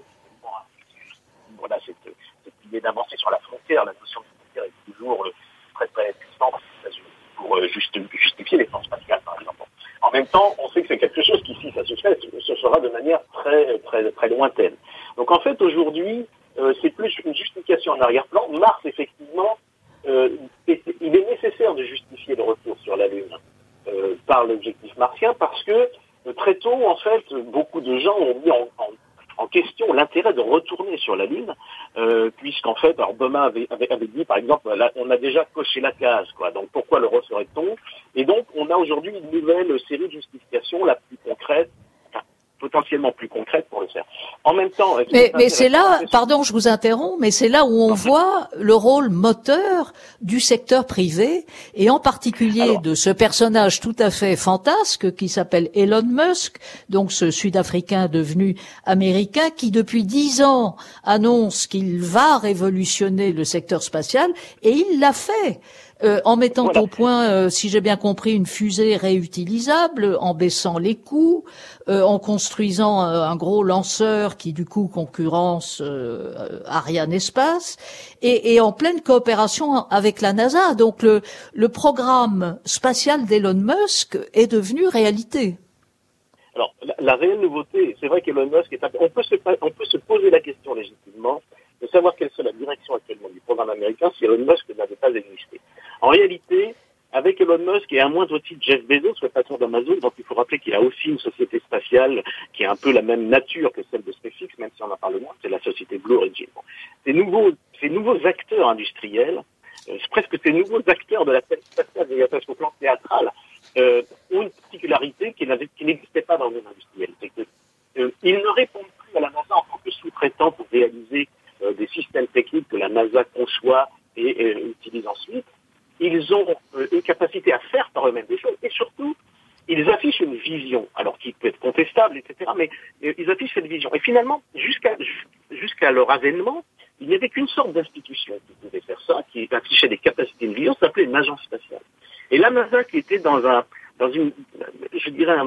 Voilà, cette, cette idée d'avancer sur la frontière, la notion de frontière est toujours euh, très très puissante pour euh, juste, justifier l'effort spatial, par exemple. En même temps, on sait que c'est quelque chose qui, si ça se fait, ce sera de manière très très très lointaine. Donc en fait, aujourd'hui, euh, c'est plus une justification en arrière-plan. Mars, effectivement, euh, est, il est nécessaire de justifier le retour sur la Lune euh, par l'objectif martien, parce que euh, très tôt, en fait, beaucoup de gens ont mis en, en en question l'intérêt de retourner sur la Lune, euh, puisqu'en fait, alors Boma avait, avait, avait dit, par exemple, là, on a déjà coché la case, quoi. Donc pourquoi le referait-on? Et donc, on a aujourd'hui une nouvelle série de justifications, la plus concrète, enfin, potentiellement plus concrète pour le faire. En même temps, mais, mais c'est là, pardon, je vous interromps, mais c'est là où on voit le rôle moteur du secteur privé, et en particulier Alors, de ce personnage tout à fait fantasque qui s'appelle Elon Musk, donc ce Sud-Africain devenu américain, qui depuis dix ans annonce qu'il va révolutionner le secteur spatial, et il l'a fait. Euh, en mettant voilà. au point, euh, si j'ai bien compris, une fusée réutilisable, en baissant les coûts, euh, en construisant euh, un gros lanceur qui du coup concurrence euh, Ariane Espace, et, et en pleine coopération avec la NASA. Donc le, le programme spatial d'Elon Musk est devenu réalité. Alors la, la réelle nouveauté, c'est vrai qu'Elon Musk est un... on peut se on peut se poser la question légitimement de savoir quelle est la direction actuellement du programme américain si Elon Musk n'avait pas existé. En réalité, avec Elon Musk et à moindre titre Jeff Bezos, le patron d'Amazon, donc il faut rappeler qu'il y a aussi une société spatiale qui est un peu la même nature que celle de SpaceX, même si on en parle moins, c'est la société Blue Origin. Ces nouveaux, ces nouveaux acteurs industriels, euh, c'est presque ces nouveaux acteurs de la scène spatiale, parce qu'au plan théâtral, euh, ont une particularité qui, qui n'existait pas dans le monde industriel. C'est que euh, ils ne répondent plus à la NASA en tant que sous-traitants pour réaliser euh, des systèmes techniques que la NASA conçoit et euh, utilise ensuite. Ils ont euh, une capacité à faire par eux-mêmes des choses, et surtout, ils affichent une vision, alors qui peut être contestable, et cetera, mais euh, ils affichent cette vision. Et finalement, jusqu'à jusqu'à leur avènement, il n'y avait qu'une sorte d'institution qui pouvait faire ça, qui affichait des capacités de vision, ça s'appelait une agence spatiale. Et la NASA, qui était dans un dans une, je dirais, un,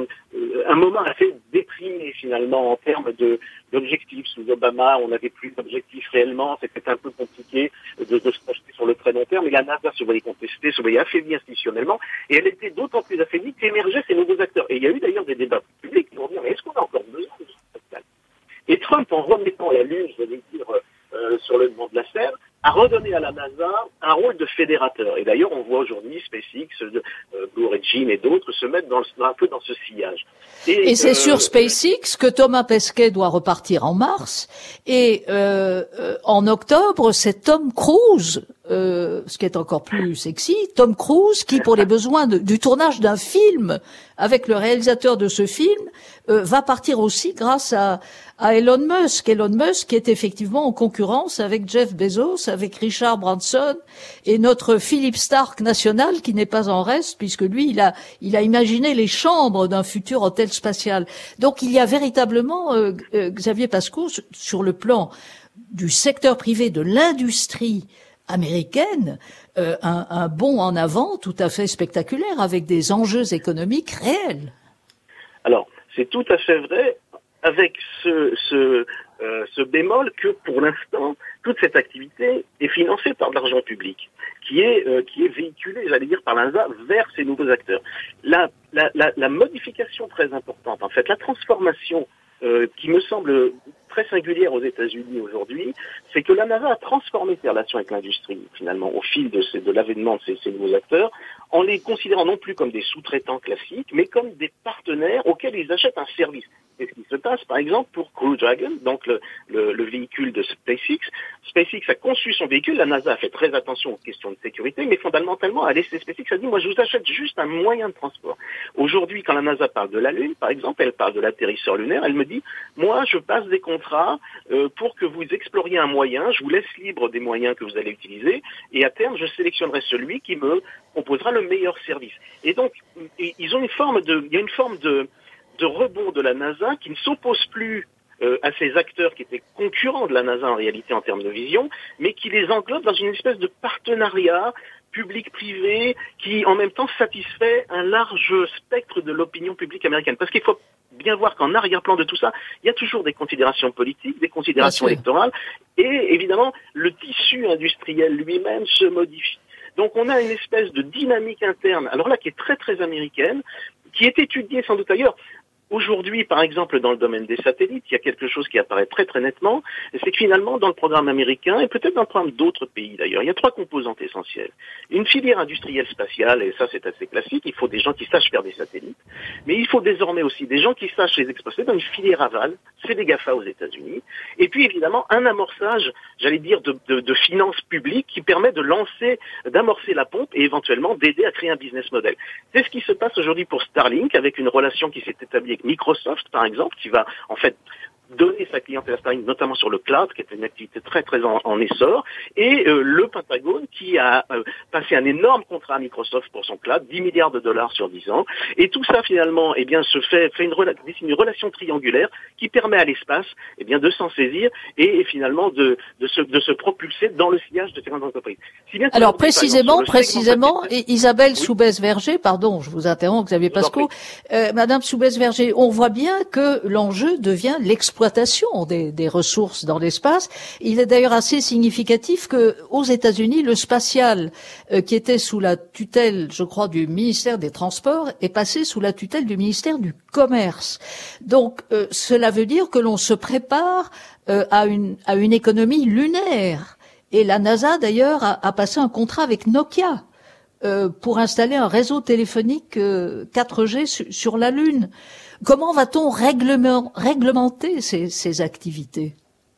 euh, un moment assez déprimé finalement en termes de d'objectifs. Sous Obama, on n'avait plus d'objectifs réellement, c'était un peu compliqué de, de se projeter sur le très long terme, et la NASA se voyait contestée, se voyait affaiblie institutionnellement, et elle était d'autant plus affaiblie qu'émergeaient ces nouveaux acteurs. Et il y a eu d'ailleurs des débats publics qui vont dire, mais est-ce qu'on a encore besoin de ce spatial ? Et Trump, en remettant la Lune, je vais dire, euh, sur le devant de la scène, a redonné à la NASA un rôle de fédérateur. Et d'ailleurs, on voit aujourd'hui SpaceX, euh, Blue Origin et d'autres se mettre dans le, un peu dans ce sillage. Et, et c'est euh, sur SpaceX que Thomas Pesquet doit repartir en mars. Et euh, euh, en octobre, c'est Tom Cruise, euh, ce qui est encore plus sexy, Tom Cruise, qui, pour les besoins de, du tournage d'un film avec le réalisateur de ce film, euh, va partir aussi grâce à, à Elon Musk. Elon Musk qui est effectivement en concurrence avec Jeff Bezos, avec Richard Branson et notre Philippe Stark national qui n'est pas en reste puisque lui, il a, il a imaginé les chambres d'un futur hôtel spatial. Donc il y a véritablement, euh, euh, Xavier Pascoe, sur le plan du secteur privé, de l'industrie américaine, euh, un, un bond en avant tout à fait spectaculaire avec des enjeux économiques réels. Alors, c'est tout à fait vrai, avec ce, ce, euh, ce bémol que pour l'instant, toute cette activité est financée par de l'argent public, qui est, euh, qui est véhiculé, j'allais dire, par l'A N S A vers ces nouveaux acteurs. La, la, la, la modification très importante, en fait, la transformation euh, qui me semble très singulière aux États-Unis aujourd'hui, c'est que la NASA a transformé ses relations avec l'industrie, finalement, au fil de, ces, de l'avènement de ces, ces nouveaux acteurs, en les considérant non plus comme des sous-traitants classiques, mais comme des partenaires auxquels ils achètent un service. C'est ce qui se passe, par exemple, pour Crew Dragon, donc le, le, le véhicule de SpaceX. SpaceX a conçu son véhicule, la NASA a fait très attention aux questions de sécurité, mais fondamentalement, a laissé SpaceX, a dit, moi, je vous achète juste un moyen de transport. Aujourd'hui, quand la NASA parle de la Lune, par exemple, elle parle de l'atterrisseur lunaire, elle me dit, moi, je passe des contrats euh, pour que vous exploriez un moyen, je vous laisse libre des moyens que vous allez utiliser, et à terme, je sélectionnerai celui qui me proposera le meilleur service. Et donc, ils ont une forme de, il y a une forme de, de rebond de la NASA qui ne s'oppose plus euh, à ces acteurs qui étaient concurrents de la NASA en réalité en termes de vision, mais qui les englobe dans une espèce de partenariat public-privé qui en même temps satisfait un large spectre de l'opinion publique américaine. Parce qu'il faut bien voir qu'en arrière-plan de tout ça, il y a toujours des considérations politiques, des considérations électorales, et évidemment, le tissu industriel lui-même se modifie. Donc on a une espèce de dynamique interne, alors là qui est très très américaine, qui est étudiée sans doute ailleurs. Aujourd'hui, par exemple, dans le domaine des satellites, il y a quelque chose qui apparaît très très nettement, c'est que finalement, dans le programme américain, et peut-être dans le programme d'autres pays d'ailleurs, il y a trois composantes essentielles. Une filière industrielle spatiale, et ça c'est assez classique, il faut des gens qui sachent faire des satellites, mais il faut désormais aussi des gens qui sachent les exploiter dans une filière aval, c'est des GAFA aux États-Unis, et puis évidemment un amorçage, j'allais dire, de, de, de finances publiques qui permet de lancer, d'amorcer la pompe et éventuellement d'aider à créer un business model. C'est ce qui se passe aujourd'hui pour Starlink, avec une relation qui s'est établie avec Microsoft, par exemple, qui va en fait donner sa clientèle à Starlink, notamment sur le cloud, qui est une activité très très en, en essor, et euh, le Pentagone qui a euh, passé un énorme contrat à Microsoft pour son cloud, dix milliards de dollars sur dix ans, et tout ça finalement, eh bien, se fait, fait une, rela- une relation triangulaire qui permet à l'espace, eh bien, de s'en saisir et, et finalement de, de, se, de se propulser dans le sillage de ces grandes entreprises. Si bien Alors précisément, exemple, précisément, papier, Isabelle oui. Soubès-Verger, pardon, je vous interromps, Xavier Pascoe, euh, Madame Soubès-Verger, on voit bien que l'enjeu devient l'exploitation Des, des ressources dans l'espace. Il est d'ailleurs assez significatif que aux États-Unis, le spatial euh, qui était sous la tutelle, je crois, du ministère des Transports est passé sous la tutelle du ministère du Commerce. Donc, euh, cela veut dire que l'on se prépare euh, à une à une économie lunaire. Et la NASA, d'ailleurs, a, a passé un contrat avec Nokia euh, pour installer un réseau téléphonique euh, quatre G su, sur la Lune. Comment va-t-on réglement, réglementer ces, ces activités ?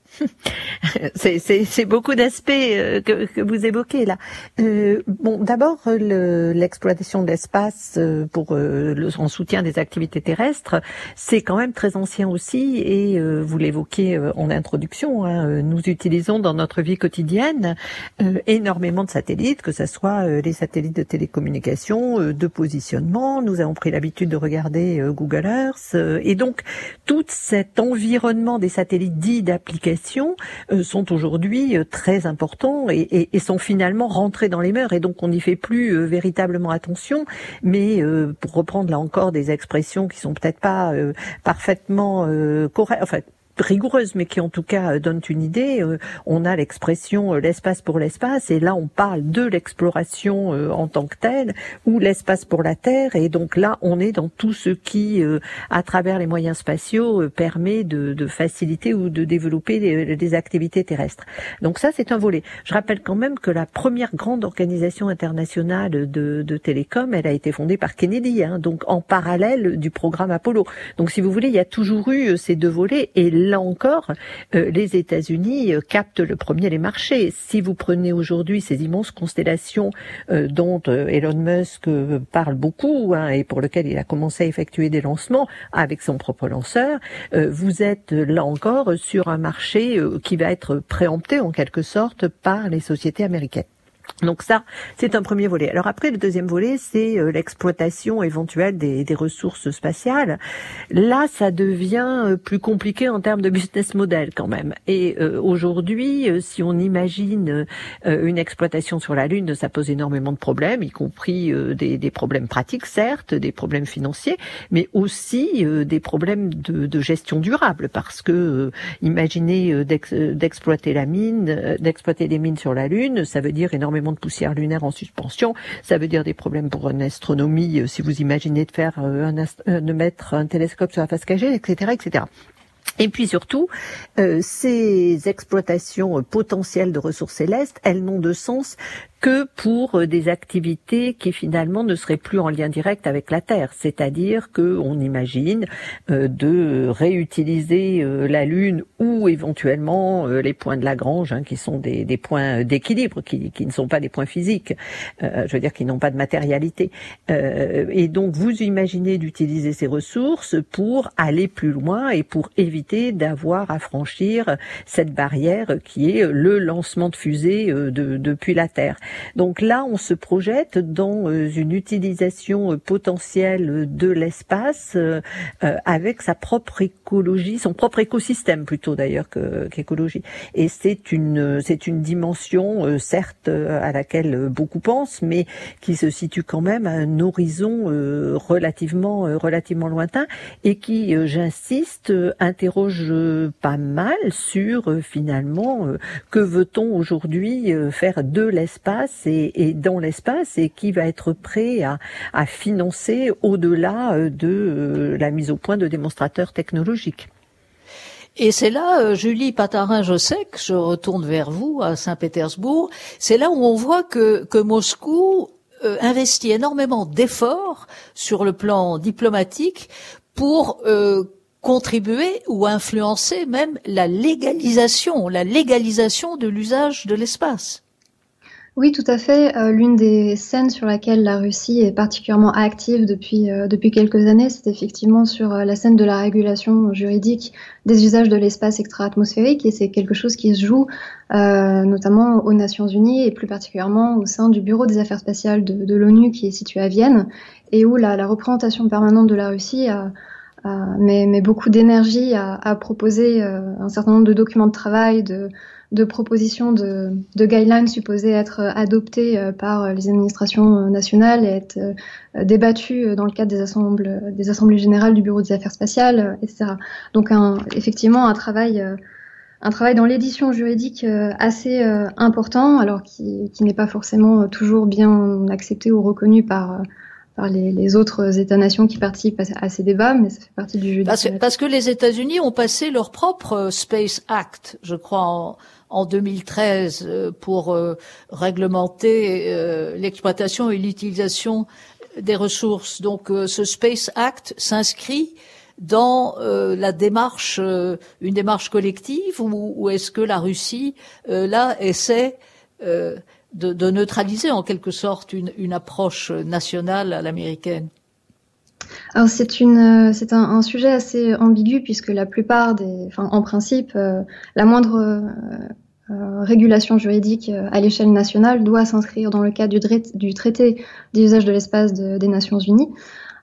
C'est, c'est, c'est beaucoup d'aspects euh, que, que vous évoquez là. Euh, bon, d'abord le, l'exploitation de l'espace euh, pour euh, le, en soutien des activités terrestres, c'est quand même très ancien aussi et euh, vous l'évoquez euh, en introduction. Hein, nous utilisons dans notre vie quotidienne euh, énormément de satellites, que ce soit euh, les satellites de télécommunication, euh, de positionnement. Nous avons pris l'habitude de regarder euh, Google Earth euh, et donc tout cet environnement des satellites dits d'application ambitions euh, sont aujourd'hui euh, très importants et, et, et sont finalement rentrés dans les mœurs, et donc on n'y fait plus euh, véritablement attention. Mais euh, pour reprendre là encore des expressions qui sont peut-être pas euh, parfaitement euh, correctes, enfin rigoureuses, mais qui en tout cas donnent une idée. Euh, on a l'expression euh, l'espace pour l'espace, et là on parle de l'exploration euh, en tant que telle, ou l'espace pour la Terre, et donc là on est dans tout ce qui, euh, à travers les moyens spatiaux, euh, permet de, de faciliter ou de développer des, des activités terrestres. Donc ça c'est un volet. Je rappelle quand même que la première grande organisation internationale de, de télécom, elle a été fondée par Kennedy, hein, donc en parallèle du programme Apollo. Donc si vous voulez, il y a toujours eu euh, ces deux volets, et là encore, euh, les États-Unis euh, captent le premier les marchés. Si vous prenez aujourd'hui ces immenses constellations euh, dont euh, Elon Musk euh, parle beaucoup, hein, et pour lequel il a commencé à effectuer des lancements avec son propre lanceur, euh, vous êtes euh, là encore sur un marché euh, qui va être préempté en quelque sorte par les sociétés américaines. Donc ça, c'est un premier volet. Alors après, le deuxième volet, c'est euh, l'exploitation éventuelle des, des ressources spatiales. Là, ça devient euh, plus compliqué en termes de business model quand même. Et euh, aujourd'hui, euh, si on imagine euh, une exploitation sur la Lune, ça pose énormément de problèmes, y compris euh, des, des problèmes pratiques, certes, des problèmes financiers, mais aussi euh, des problèmes de, de gestion durable, parce que euh, imaginez euh, d'ex, d'exploiter la mine, euh, d'exploiter des mines sur la Lune, ça veut dire énormément de poussière lunaire en suspension, ça veut dire des problèmes pour une astronomie, si vous imaginez de faire un ast- de mettre un télescope sur la face cachée, et cetera, et cetera. Et puis surtout, euh, ces exploitations potentielles de ressources célestes, elles n'ont de sens que pour des activités qui finalement ne seraient plus en lien direct avec la Terre. C'est-à-dire qu'on imagine euh, de réutiliser euh, la Lune ou éventuellement euh, les points de Lagrange, hein, qui sont des, des points d'équilibre, qui, qui ne sont pas des points physiques, euh, je veux dire qui n'ont pas de matérialité. Euh, et donc vous imaginez d'utiliser ces ressources pour aller plus loin et pour éviter d'avoir à franchir cette barrière qui est le lancement de fusées euh, de, depuis la Terre. Donc là, on se projette dans une utilisation potentielle de l'espace euh, avec sa propre écologie, son propre écosystème plutôt d'ailleurs que, qu'écologie. Et c'est une c'est une dimension euh, certes à laquelle beaucoup pensent, mais qui se situe quand même à un horizon euh, relativement euh, relativement lointain et qui, euh, j'insiste, euh, interroge euh, pas mal sur euh, finalement euh, que veut-on aujourd'hui euh, faire de l'espace Et, et dans l'espace, et qui va être prêt à, à financer au-delà de euh, la mise au point de démonstrateurs technologiques. Et c'est là, euh, Julie Patarin-Josek, je retourne vers vous à Saint-Pétersbourg, c'est là où on voit que, que Moscou euh, investit énormément d'efforts sur le plan diplomatique pour euh, contribuer ou influencer même la légalisation, la légalisation de l'usage de l'espace. Oui, tout à fait. Euh, l'une des scènes sur laquelle la Russie est particulièrement active depuis euh, depuis quelques années, c'est effectivement sur euh, la scène de la régulation juridique des usages de l'espace extra-atmosphérique, et c'est quelque chose qui se joue euh, notamment aux Nations Unies et plus particulièrement au sein du Bureau des Affaires spatiales de, de l'ONU qui est situé à Vienne, et où la, la représentation permanente de la Russie a Uh, met, met beaucoup d'énergie à, à proposer euh, un certain nombre de documents de travail, de, de propositions de, de guidelines supposées être adoptées euh, par les administrations nationales et être euh, débattues dans le cadre des assemblées, des assemblées générales du Bureau des Affaires spatiales, euh, et cetera. Donc un, effectivement un travail, euh, un travail dans l'édition juridique euh, assez euh, important, alors qui, qui n'est pas forcément toujours bien accepté ou reconnu par par les, les autres États-nations qui participent à, à ces débats, mais ça fait partie du jeu. Parce que, parce que les États-Unis ont passé leur propre Space Act, je crois, en, en deux mille treize, pour euh, réglementer euh, l'exploitation et l'utilisation des ressources. Donc, euh, ce Space Act s'inscrit dans euh, la démarche, euh, une démarche collective, ou, ou est-ce que la Russie, euh, là, essaie euh, De, de neutraliser en quelque sorte une, une approche nationale à l'américaine? Alors c'est une, c'est un, un sujet assez ambigu puisque la plupart des, enfin en principe, euh, la moindre euh, euh, régulation juridique euh, à l'échelle nationale doit s'inscrire dans le cadre du, du traité des usages de l'espace de, des Nations Unies.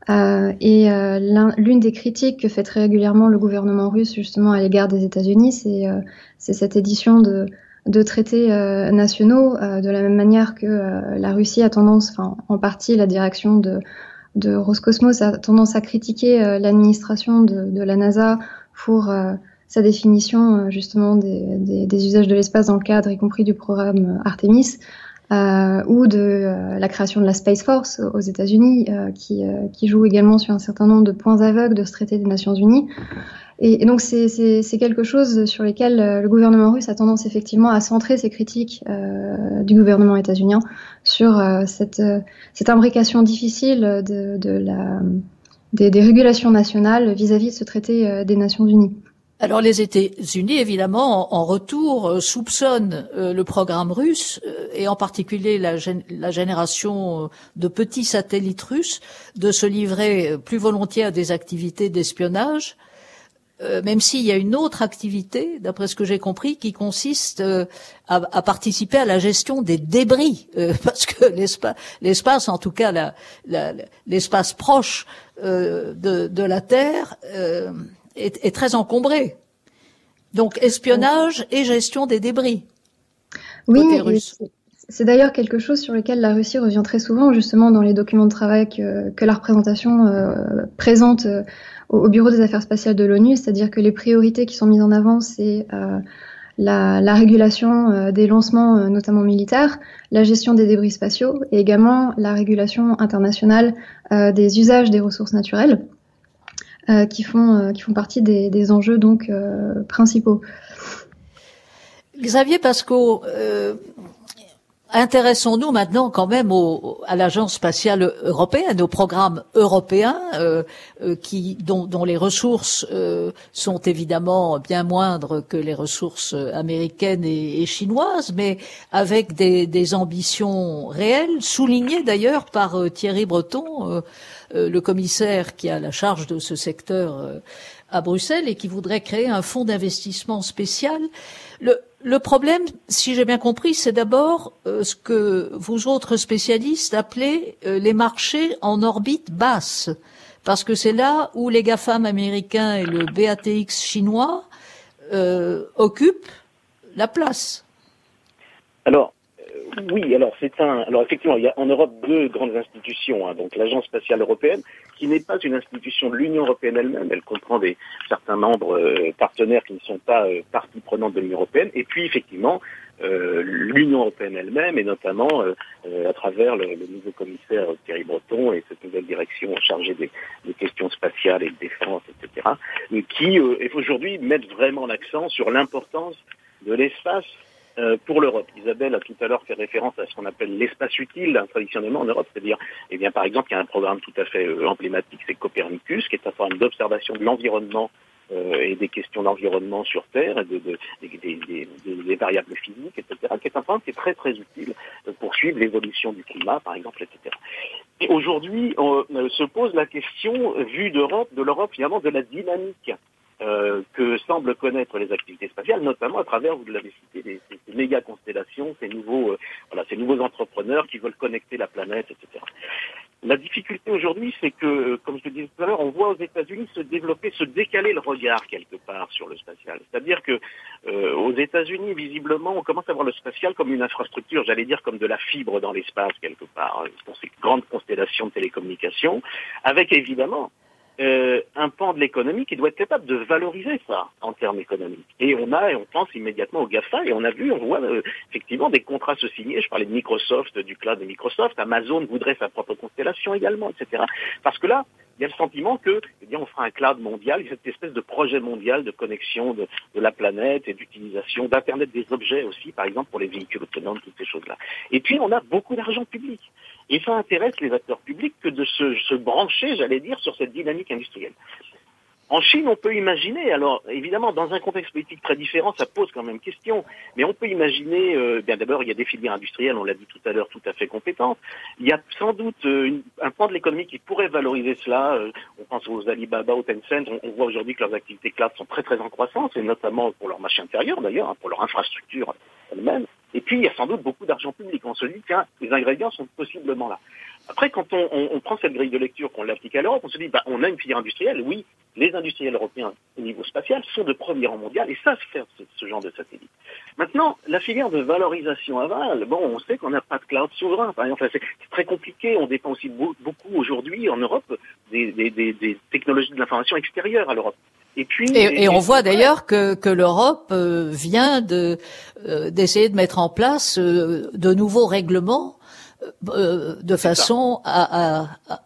Euh, et euh, l'une des critiques que fait très régulièrement le gouvernement russe justement à l'égard des États-Unis, c'est euh, c'est cette édition de, de traités euh, nationaux, euh, de la même manière que euh, la Russie a tendance, enfin en partie la direction de, de Roscosmos a tendance à critiquer euh, l'administration de, de la NASA pour euh, sa définition euh, justement des, des, des usages de l'espace dans le cadre, y compris du programme Artemis. Euh, ou de euh, la création de la Space Force aux États-Unis, euh, qui, euh, qui joue également sur un certain nombre de points aveugles de ce traité des Nations Unies. Et, et donc c'est, c'est, c'est quelque chose sur lequel euh, le gouvernement russe a tendance effectivement à centrer ses critiques euh, du gouvernement états-unien sur euh, cette, euh, cette imbrication difficile de, de la, des, des régulations nationales vis-à-vis de ce traité euh, des Nations Unies. Alors les États-Unis, évidemment, en, en retour, euh, soupçonnent euh, le programme russe, euh, et en particulier la, gén- la génération de petits satellites russes, de se livrer plus volontiers à des activités d'espionnage, euh, même s'il y a une autre activité, d'après ce que j'ai compris, qui consiste euh, à, à participer à la gestion des débris, euh, parce que l'espace, l'espace, en tout cas la, la, l'espace proche euh, de, de la Terre, euh, Est, est très encombré. Donc espionnage et gestion des débris. Oui, et c'est, c'est d'ailleurs quelque chose sur lequel la Russie revient très souvent, justement dans les documents de travail que, que la représentation euh, présente euh, au, au Bureau des Affaires spatiales de l'ONU, c'est-à-dire que les priorités qui sont mises en avant, c'est euh, la, la régulation euh, des lancements, euh, notamment militaires, la gestion des débris spatiaux et également la régulation internationale euh, des usages des ressources naturelles. Euh, qui font euh, qui font partie des, des enjeux donc euh, principaux. Xavier Pascaud, euh, intéressons-nous maintenant quand même au, à l'Agence spatiale européenne, aux programmes européens euh, euh, qui dont, dont les ressources euh, sont évidemment bien moindres que les ressources américaines et, et chinoises, mais avec des, des ambitions réelles, soulignées d'ailleurs par euh, Thierry Breton, euh, euh, le commissaire qui a la charge de ce secteur euh, à Bruxelles et qui voudrait créer un fonds d'investissement spécial. Le, le problème, si j'ai bien compris, c'est d'abord euh, ce que vous autres spécialistes appelez euh, les marchés en orbite basse, parce que c'est là où les GAFAM américains et le B A T X chinois euh, occupent la place. Alors, euh, oui, alors c'est un. Alors effectivement, il y a en Europe deux grandes institutions, hein, donc l'Agence spatiale européenne, qui n'est pas une institution de l'Union européenne elle-même, elle comprend des certains membres euh, partenaires qui ne sont pas euh, partie prenante de l'Union européenne, et puis effectivement euh, l'Union européenne elle-même, et notamment euh, euh, à travers le, le nouveau commissaire Thierry Breton et cette nouvelle direction chargée des, des questions spatiales et de défense, et cetera, euh, qui euh, aujourd'hui mettent vraiment l'accent sur l'importance de l'espace Euh, pour l'Europe. Isabelle a tout à l'heure fait référence à ce qu'on appelle l'espace utile, hein, traditionnellement en Europe, c'est-à-dire, eh bien, par exemple, il y a un programme tout à fait euh, emblématique, c'est Copernicus, qui est un programme d'observation de l'environnement euh, et des questions d'environnement sur Terre, et de, de, des, des, des, des variables physiques, et cetera, qui est un programme qui est très très utile euh, pour suivre l'évolution du climat, par exemple, et cetera. Et aujourd'hui, on euh, se pose la question, vue d'Europe, de l'Europe, finalement, de la dynamique Euh, que semblent connaître les activités spatiales, notamment à travers, vous l'avez cité, les, ces, ces méga constellations, ces nouveaux, euh, voilà, ces nouveaux entrepreneurs qui veulent connecter la planète, et cetera. La difficulté aujourd'hui, c'est que, comme je le disais tout à l'heure, on voit aux États-Unis se développer, se décaler le regard quelque part sur le spatial. C'est-à-dire que euh, aux États-Unis, visiblement, on commence à voir le spatial comme une infrastructure, j'allais dire comme de la fibre dans l'espace quelque part, pour ces grandes constellations de télécommunications, avec évidemment Euh, un pan de l'économie qui doit être capable de valoriser ça en termes économiques. Et on a, et on pense immédiatement aux GAFA, et on a vu, on voit euh, effectivement des contrats se signer. Je parlais de Microsoft, du cloud de Microsoft. Amazon voudrait sa propre constellation également, et cetera. Parce que là, il y a le sentiment que, eh bien, on fera un cloud mondial, cette espèce de projet mondial de connexion de, de la planète et d'utilisation d'Internet des objets aussi, par exemple pour les véhicules autonomes, toutes ces choses-là. Et puis, on a beaucoup d'argent public. Et ça intéresse les acteurs publics que de se, se brancher, j'allais dire, sur cette dynamique industrielle. En Chine, on peut imaginer, alors évidemment, dans un contexte politique très différent, ça pose quand même question, mais on peut imaginer, euh, bien d'abord, il y a des filières industrielles, on l'a dit tout à l'heure, tout à fait compétentes. Il y a sans doute euh, une, un pan de l'économie qui pourrait valoriser cela. Euh, on pense aux Alibaba, aux Tencent. On, on voit aujourd'hui que leurs activités cloud sont très très en croissance, et notamment pour leur marché intérieur d'ailleurs, hein, pour leur infrastructure elle-même. Et puis, il y a sans doute beaucoup d'argent public. On se dit, tiens, les ingrédients sont possiblement là. Après, quand on, on, on prend cette grille de lecture, qu'on l'applique à l'Europe, on se dit, bah, on a une filière industrielle. Oui, les industriels européens au niveau spatial sont de premier rang mondial et savent faire ce, ce genre de satellite. Maintenant, la filière de valorisation aval, bon, on sait qu'on n'a pas de cloud souverain. Par exemple, c'est très compliqué. On dépend aussi beaucoup aujourd'hui en Europe des, des, des, des technologies de l'information extérieures à l'Europe. Et, puis, et, et, et on voit d'ailleurs que, que l'Europe euh, vient de euh, d'essayer de mettre en place euh, de nouveaux règlements euh, de façon à,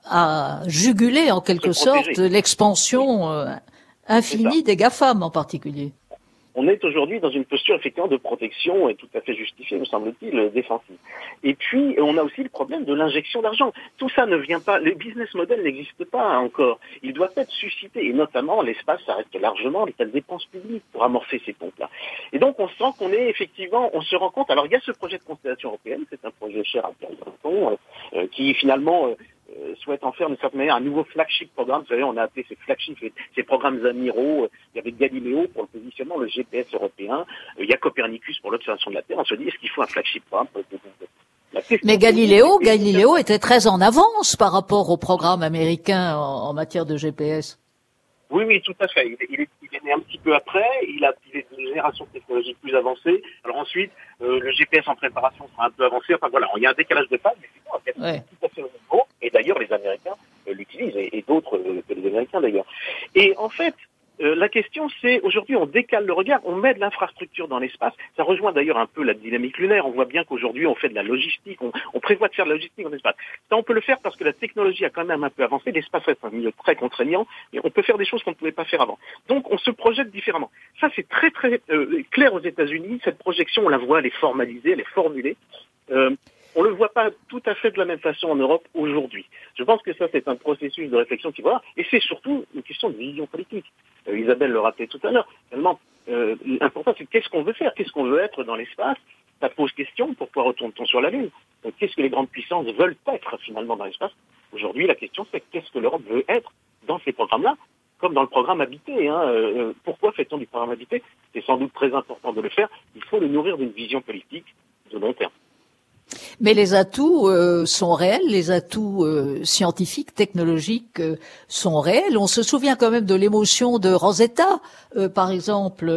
à, à juguler en quelque sorte l'expansion euh, infinie des GAFAM en particulier. On est aujourd'hui dans une posture effectivement de protection et tout à fait justifiée, me semble-t-il, défensive. Et puis, on a aussi le problème de l'injection d'argent. Tout ça ne vient pas, le business model n'existe pas encore. Il doit être suscité, et notamment l'espace, ça reste largement l'état de dépenses publiques pour amorcer ces pompes-là. Et donc, on sent qu'on est effectivement, on se rend compte, alors il y a ce projet de constellation européenne, c'est un projet cher à Pierre Breton, euh, qui finalement... Euh, Euh, souhaite en faire d'une certaine manière un nouveau flagship programme. Vous savez, on a appelé ces flagships, ces programmes amiraux. Il y avait Galileo pour le positionnement, le G P S européen. Euh, il y a Copernicus pour l'observation de la Terre. On se dit, est-ce qu'il faut un flagship programme pour le... Mais Galileo, Galileo était très en avance par rapport au programme américain en, en matière de G P S. Oui, oui, tout à fait. Il est, il est, il est né un petit peu après. Il a, il est d'une génération technologique plus avancée. Alors ensuite, euh, le G P S en préparation sera un peu avancé. Enfin voilà, il y a un décalage de phase, mais c'est bon, c'est ouais. tout à fait au niveau. Et d'ailleurs, les Américains euh, l'utilisent, et, et d'autres euh, que les Américains d'ailleurs. Et en fait, euh, la question c'est, aujourd'hui, on décale le regard, on met de l'infrastructure dans l'espace. Ça rejoint d'ailleurs un peu la dynamique lunaire. On voit bien qu'aujourd'hui, on fait de la logistique, on, on prévoit de faire de la logistique dans l'espace. Ça, on peut le faire parce que la technologie a quand même un peu avancé. L'espace reste un milieu très contraignant, mais on peut faire des choses qu'on ne pouvait pas faire avant. Donc, on se projette différemment. Ça, c'est très, très euh, clair aux États-Unis. Cette projection, on la voit, elle est formalisée, elle est formulée. Euh, On ne le voit pas tout à fait de la même façon en Europe aujourd'hui. Je pense que ça, c'est un processus de réflexion qui va avoir, et c'est surtout une question de vision politique. Euh, Isabelle le rappelait tout à l'heure. Finalement, euh, l'important, c'est qu'est-ce qu'on veut faire, qu'est-ce qu'on veut être dans l'espace. Ça pose question, pourquoi retourne-t-on sur la Lune? Donc, qu'est-ce que les grandes puissances veulent être finalement dans l'espace? Aujourd'hui, la question, c'est qu'est-ce que l'Europe veut être dans ces programmes-là, comme dans le programme Habité. Hein. Euh, pourquoi fait-on du programme Habité? C'est sans doute très important de le faire. Il faut le nourrir d'une vision politique de long terme. Mais les atouts euh, sont réels, les atouts euh, scientifiques, technologiques euh, sont réels. On se souvient quand même de l'émotion de Rosetta, euh, par exemple,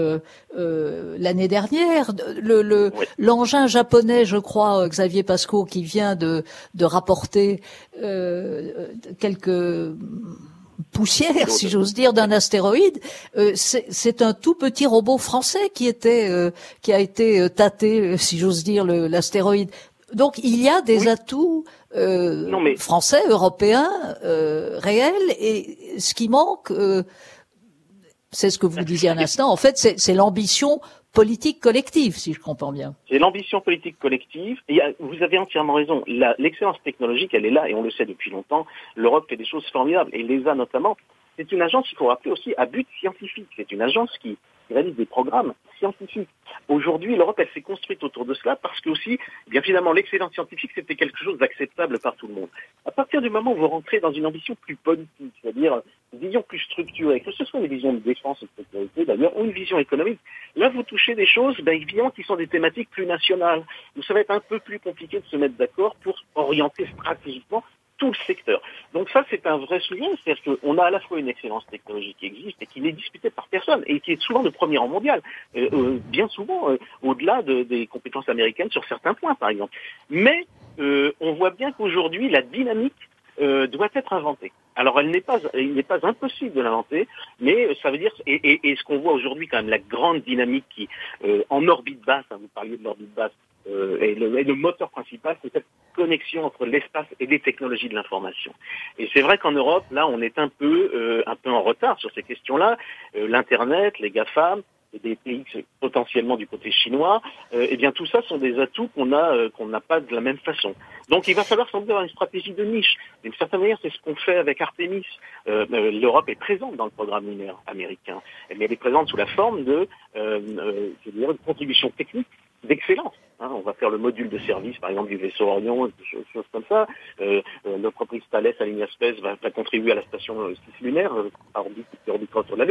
euh, l'année dernière. Le, le, oui. L'engin japonais, je crois, Xavier Pascoe, qui vient de, de rapporter euh, quelques poussière, si j'ose dire, d'un astéroïde, euh, c'est, c'est un tout petit robot français qui était, euh, qui a été tâté, si j'ose dire, le, l'astéroïde. Donc il y a des oui. atouts euh, non, mais... français, européens, euh, réels, et ce qui manque, euh, c'est ce que vous disiez un instant. En fait, c'est, c'est l'ambition politique collective, si je comprends bien. C'est l'ambition politique collective. Et vous avez entièrement raison. La, l'excellence technologique, elle est là, et on le sait depuis longtemps. L'Europe fait des choses formidables, et l'E S A notamment. C'est une agence, il faut rappeler aussi, à but scientifique. C'est une agence qui réalise des programmes scientifiques. Aujourd'hui, l'Europe, elle s'est construite autour de cela parce que aussi, bien évidemment, l'excellence scientifique, c'était quelque chose d'acceptable par tout le monde. À partir du moment où vous rentrez dans une ambition plus politique, c'est-à-dire une vision plus structurée, que ce soit une vision de défense et de sécurité d'ailleurs, ou une vision économique, là, vous touchez des choses, ben, évidemment, qui sont des thématiques plus nationales. Donc, ça va être un peu plus compliqué de se mettre d'accord pour orienter stratégiquement tout le secteur. Donc ça, c'est un vrai sujet, c'est-à-dire qu'on a à la fois une excellence technologique qui existe et qui n'est disputée par personne et qui est souvent de premier rang mondial, euh, euh, bien souvent euh, au-delà de, des compétences américaines sur certains points, par exemple. Mais euh, on voit bien qu'aujourd'hui, la dynamique euh, doit être inventée. Alors, elle n'est pas, il n'est pas impossible de l'inventer, mais ça veut dire, et, et, et ce qu'on voit aujourd'hui, quand même, la grande dynamique qui, euh, en orbite basse, hein, vous parliez de l'orbite basse, Euh, et, le, et le moteur principal, c'est cette connexion entre l'espace et les technologies de l'information. Et c'est vrai qu'en Europe, là, on est un peu, euh, un peu en retard sur ces questions-là. Euh, L'Internet, les GAFAM, et des pays potentiellement du côté chinois, euh, eh bien tout ça sont des atouts qu'on a, euh, qu'on n'a pas de la même façon. Donc il va falloir sans doute avoir une stratégie de niche. D'une certaine manière, c'est ce qu'on fait avec Artemis. Euh, euh, L'Europe est présente dans le programme lunaire américain, mais elle est présente sous la forme de, euh, euh, je dirais, de contribution technique d'excellence. Hein, on va faire le module de service, par exemple, du vaisseau Orion, des choses, choses comme ça. Euh, euh, l'entreprise Thales, Alenia Space, va, va contribuer à la station euh, lunaire, euh, à orbite, qui orbitera sur la Lune.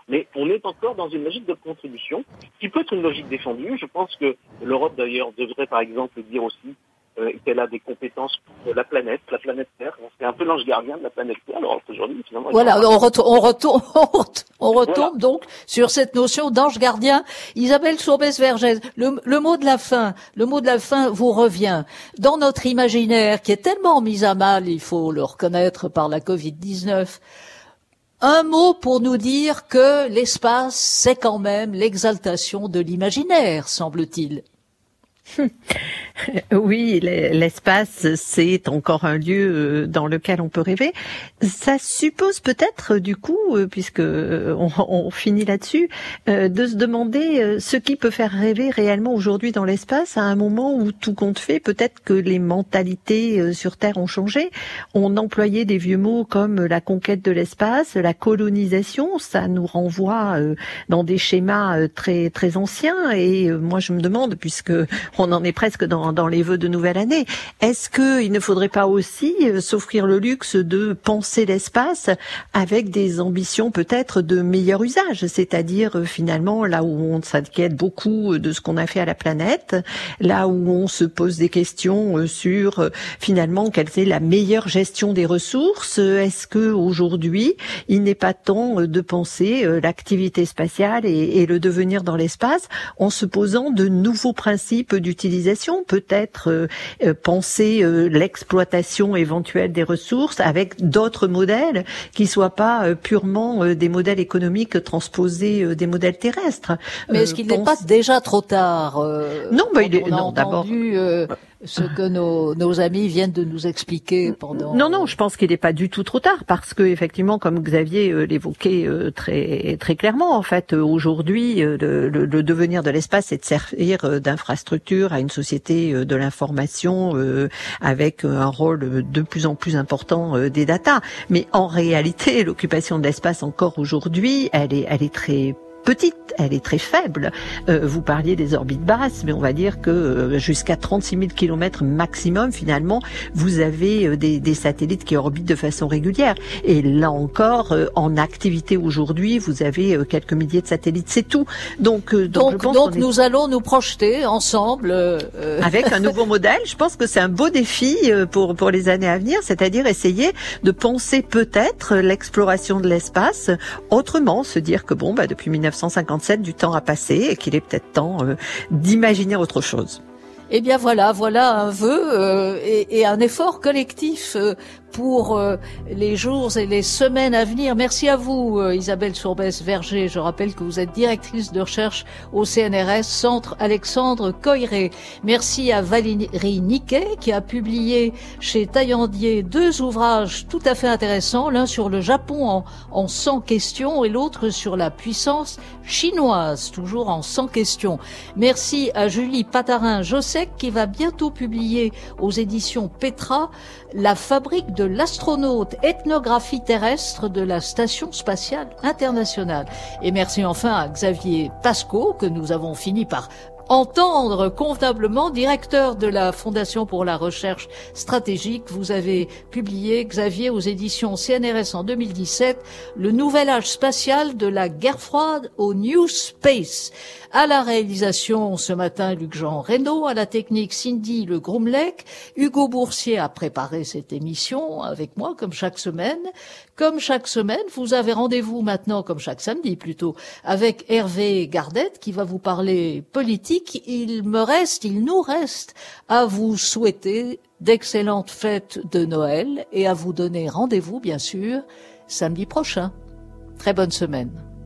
Mais on est encore dans une logique de contribution qui peut être une logique défendue. Je pense que l'Europe d'ailleurs devrait par exemple dire aussi euh, qu'elle a des compétences pour la planète, la planète Terre. C'est un peu l'ange gardien de la planète Terre. Alors aujourd'hui, finalement, voilà, on, retou- on retourne, on retombe voilà. donc sur cette notion d'ange gardien. Isabelle Sourbès-Vergès, le, le mot de la fin, le mot de la fin vous revient dans notre imaginaire qui est tellement mis à mal, il faut le reconnaître, par la covid dix-neuf. Un mot pour nous dire que l'espace, c'est quand même l'exaltation de l'imaginaire, semble-t-il. Oui, l'espace, c'est encore un lieu dans lequel on peut rêver. Ça suppose peut-être, du coup, puisque on, on finit là-dessus, de se demander ce qui peut faire rêver réellement aujourd'hui dans l'espace à un moment où tout compte fait. Peut-être que les mentalités sur Terre ont changé. On employait des vieux mots comme la conquête de l'espace, la colonisation. Ça nous renvoie dans des schémas très très anciens. Et moi, je me demande, puisque on en est presque dans, dans les vœux de nouvelle année. Est-ce qu'il ne faudrait pas aussi euh, s'offrir le luxe de penser l'espace avec des ambitions peut-être de meilleur usage, c'est-à-dire euh, finalement là où on s'inquiète beaucoup de ce qu'on a fait à la planète, là où on se pose des questions euh, sur euh, finalement quelle est la meilleure gestion des ressources. Est-ce que aujourd'hui il n'est pas temps euh, de penser euh, l'activité spatiale et, et le devenir dans l'espace en se posant de nouveaux principes d'utilisation, peut-être euh, euh, penser euh, l'exploitation éventuelle des ressources avec d'autres modèles qui soient pas euh, purement euh, des modèles économiques transposés euh, des modèles terrestres. Mais est-ce qu'il euh, pense... n'est pas déjà trop tard euh, Non, bah, il est... on a non, entendu d'abord. Euh, ce que nos, nos amis viennent de nous expliquer pendant. Non, non, je pense qu'il n'est pas du tout trop tard parce que effectivement, comme Xavier euh, l'évoquait euh, très très clairement, en fait, euh, aujourd'hui, euh, le, le, le devenir de l'espace, c'est de servir euh, d'infrastructure à une société euh, de l'information euh, avec euh, un rôle de plus en plus important euh, des data. Mais en réalité, l'occupation de l'espace encore aujourd'hui, elle est, elle est très petite, elle est très faible. Euh, vous parliez des orbites basses, mais on va dire que euh, jusqu'à trente-six mille kilomètres maximum, finalement, vous avez euh, des, des satellites qui orbitent de façon régulière. Et là encore, euh, en activité aujourd'hui, vous avez euh, quelques milliers de satellites, c'est tout. Donc, euh, donc, donc, je pense donc est... nous allons nous projeter ensemble euh... avec un nouveau modèle. Je pense que c'est un beau défi euh, pour pour les années à venir, c'est-à-dire essayer de penser peut-être l'exploration de l'espace autrement, se dire que bon, bah depuis mille neuf cent cinquante-sept, du temps a passé et qu'il est peut-être temps euh, d'imaginer autre chose. Eh bien voilà, voilà un vœu euh, et, et un effort collectif euh, pour euh, les jours et les semaines à venir. Merci à vous, euh, Isabelle Sourbès-Vergès. Je rappelle que vous êtes directrice de recherche au C N R S, Centre Alexandre Coiré. Merci à Valérie Niquet qui a publié chez Taillandier deux ouvrages tout à fait intéressants, l'un sur le Japon en, en cent questions et l'autre sur la puissance chinoise, toujours en cent questions. Merci à Julie Patarin-Jossec qui va bientôt publier aux éditions Petra La fabrique de l'astronaute, ethnographie terrestre de la Station spatiale internationale. Et merci enfin à Xavier Pasco que nous avons fini par entendre convenablement, directeur de la Fondation pour la recherche stratégique. Vous avez publié, Xavier, aux éditions C N R S en deux mille dix-sept, Le nouvel âge spatial de la guerre froide au New Space. À la réalisation ce matin, Luc-Jean Reynaud, à la technique Cindy Le Groumlec. Hugo Boursier a préparé cette émission avec moi, comme chaque semaine. Comme chaque semaine, vous avez rendez-vous maintenant, comme chaque samedi plutôt, avec Hervé Gardette qui va vous parler politique. Il me reste, il nous reste à vous souhaiter d'excellentes fêtes de Noël et à vous donner rendez-vous, bien sûr, samedi prochain. Très bonne semaine.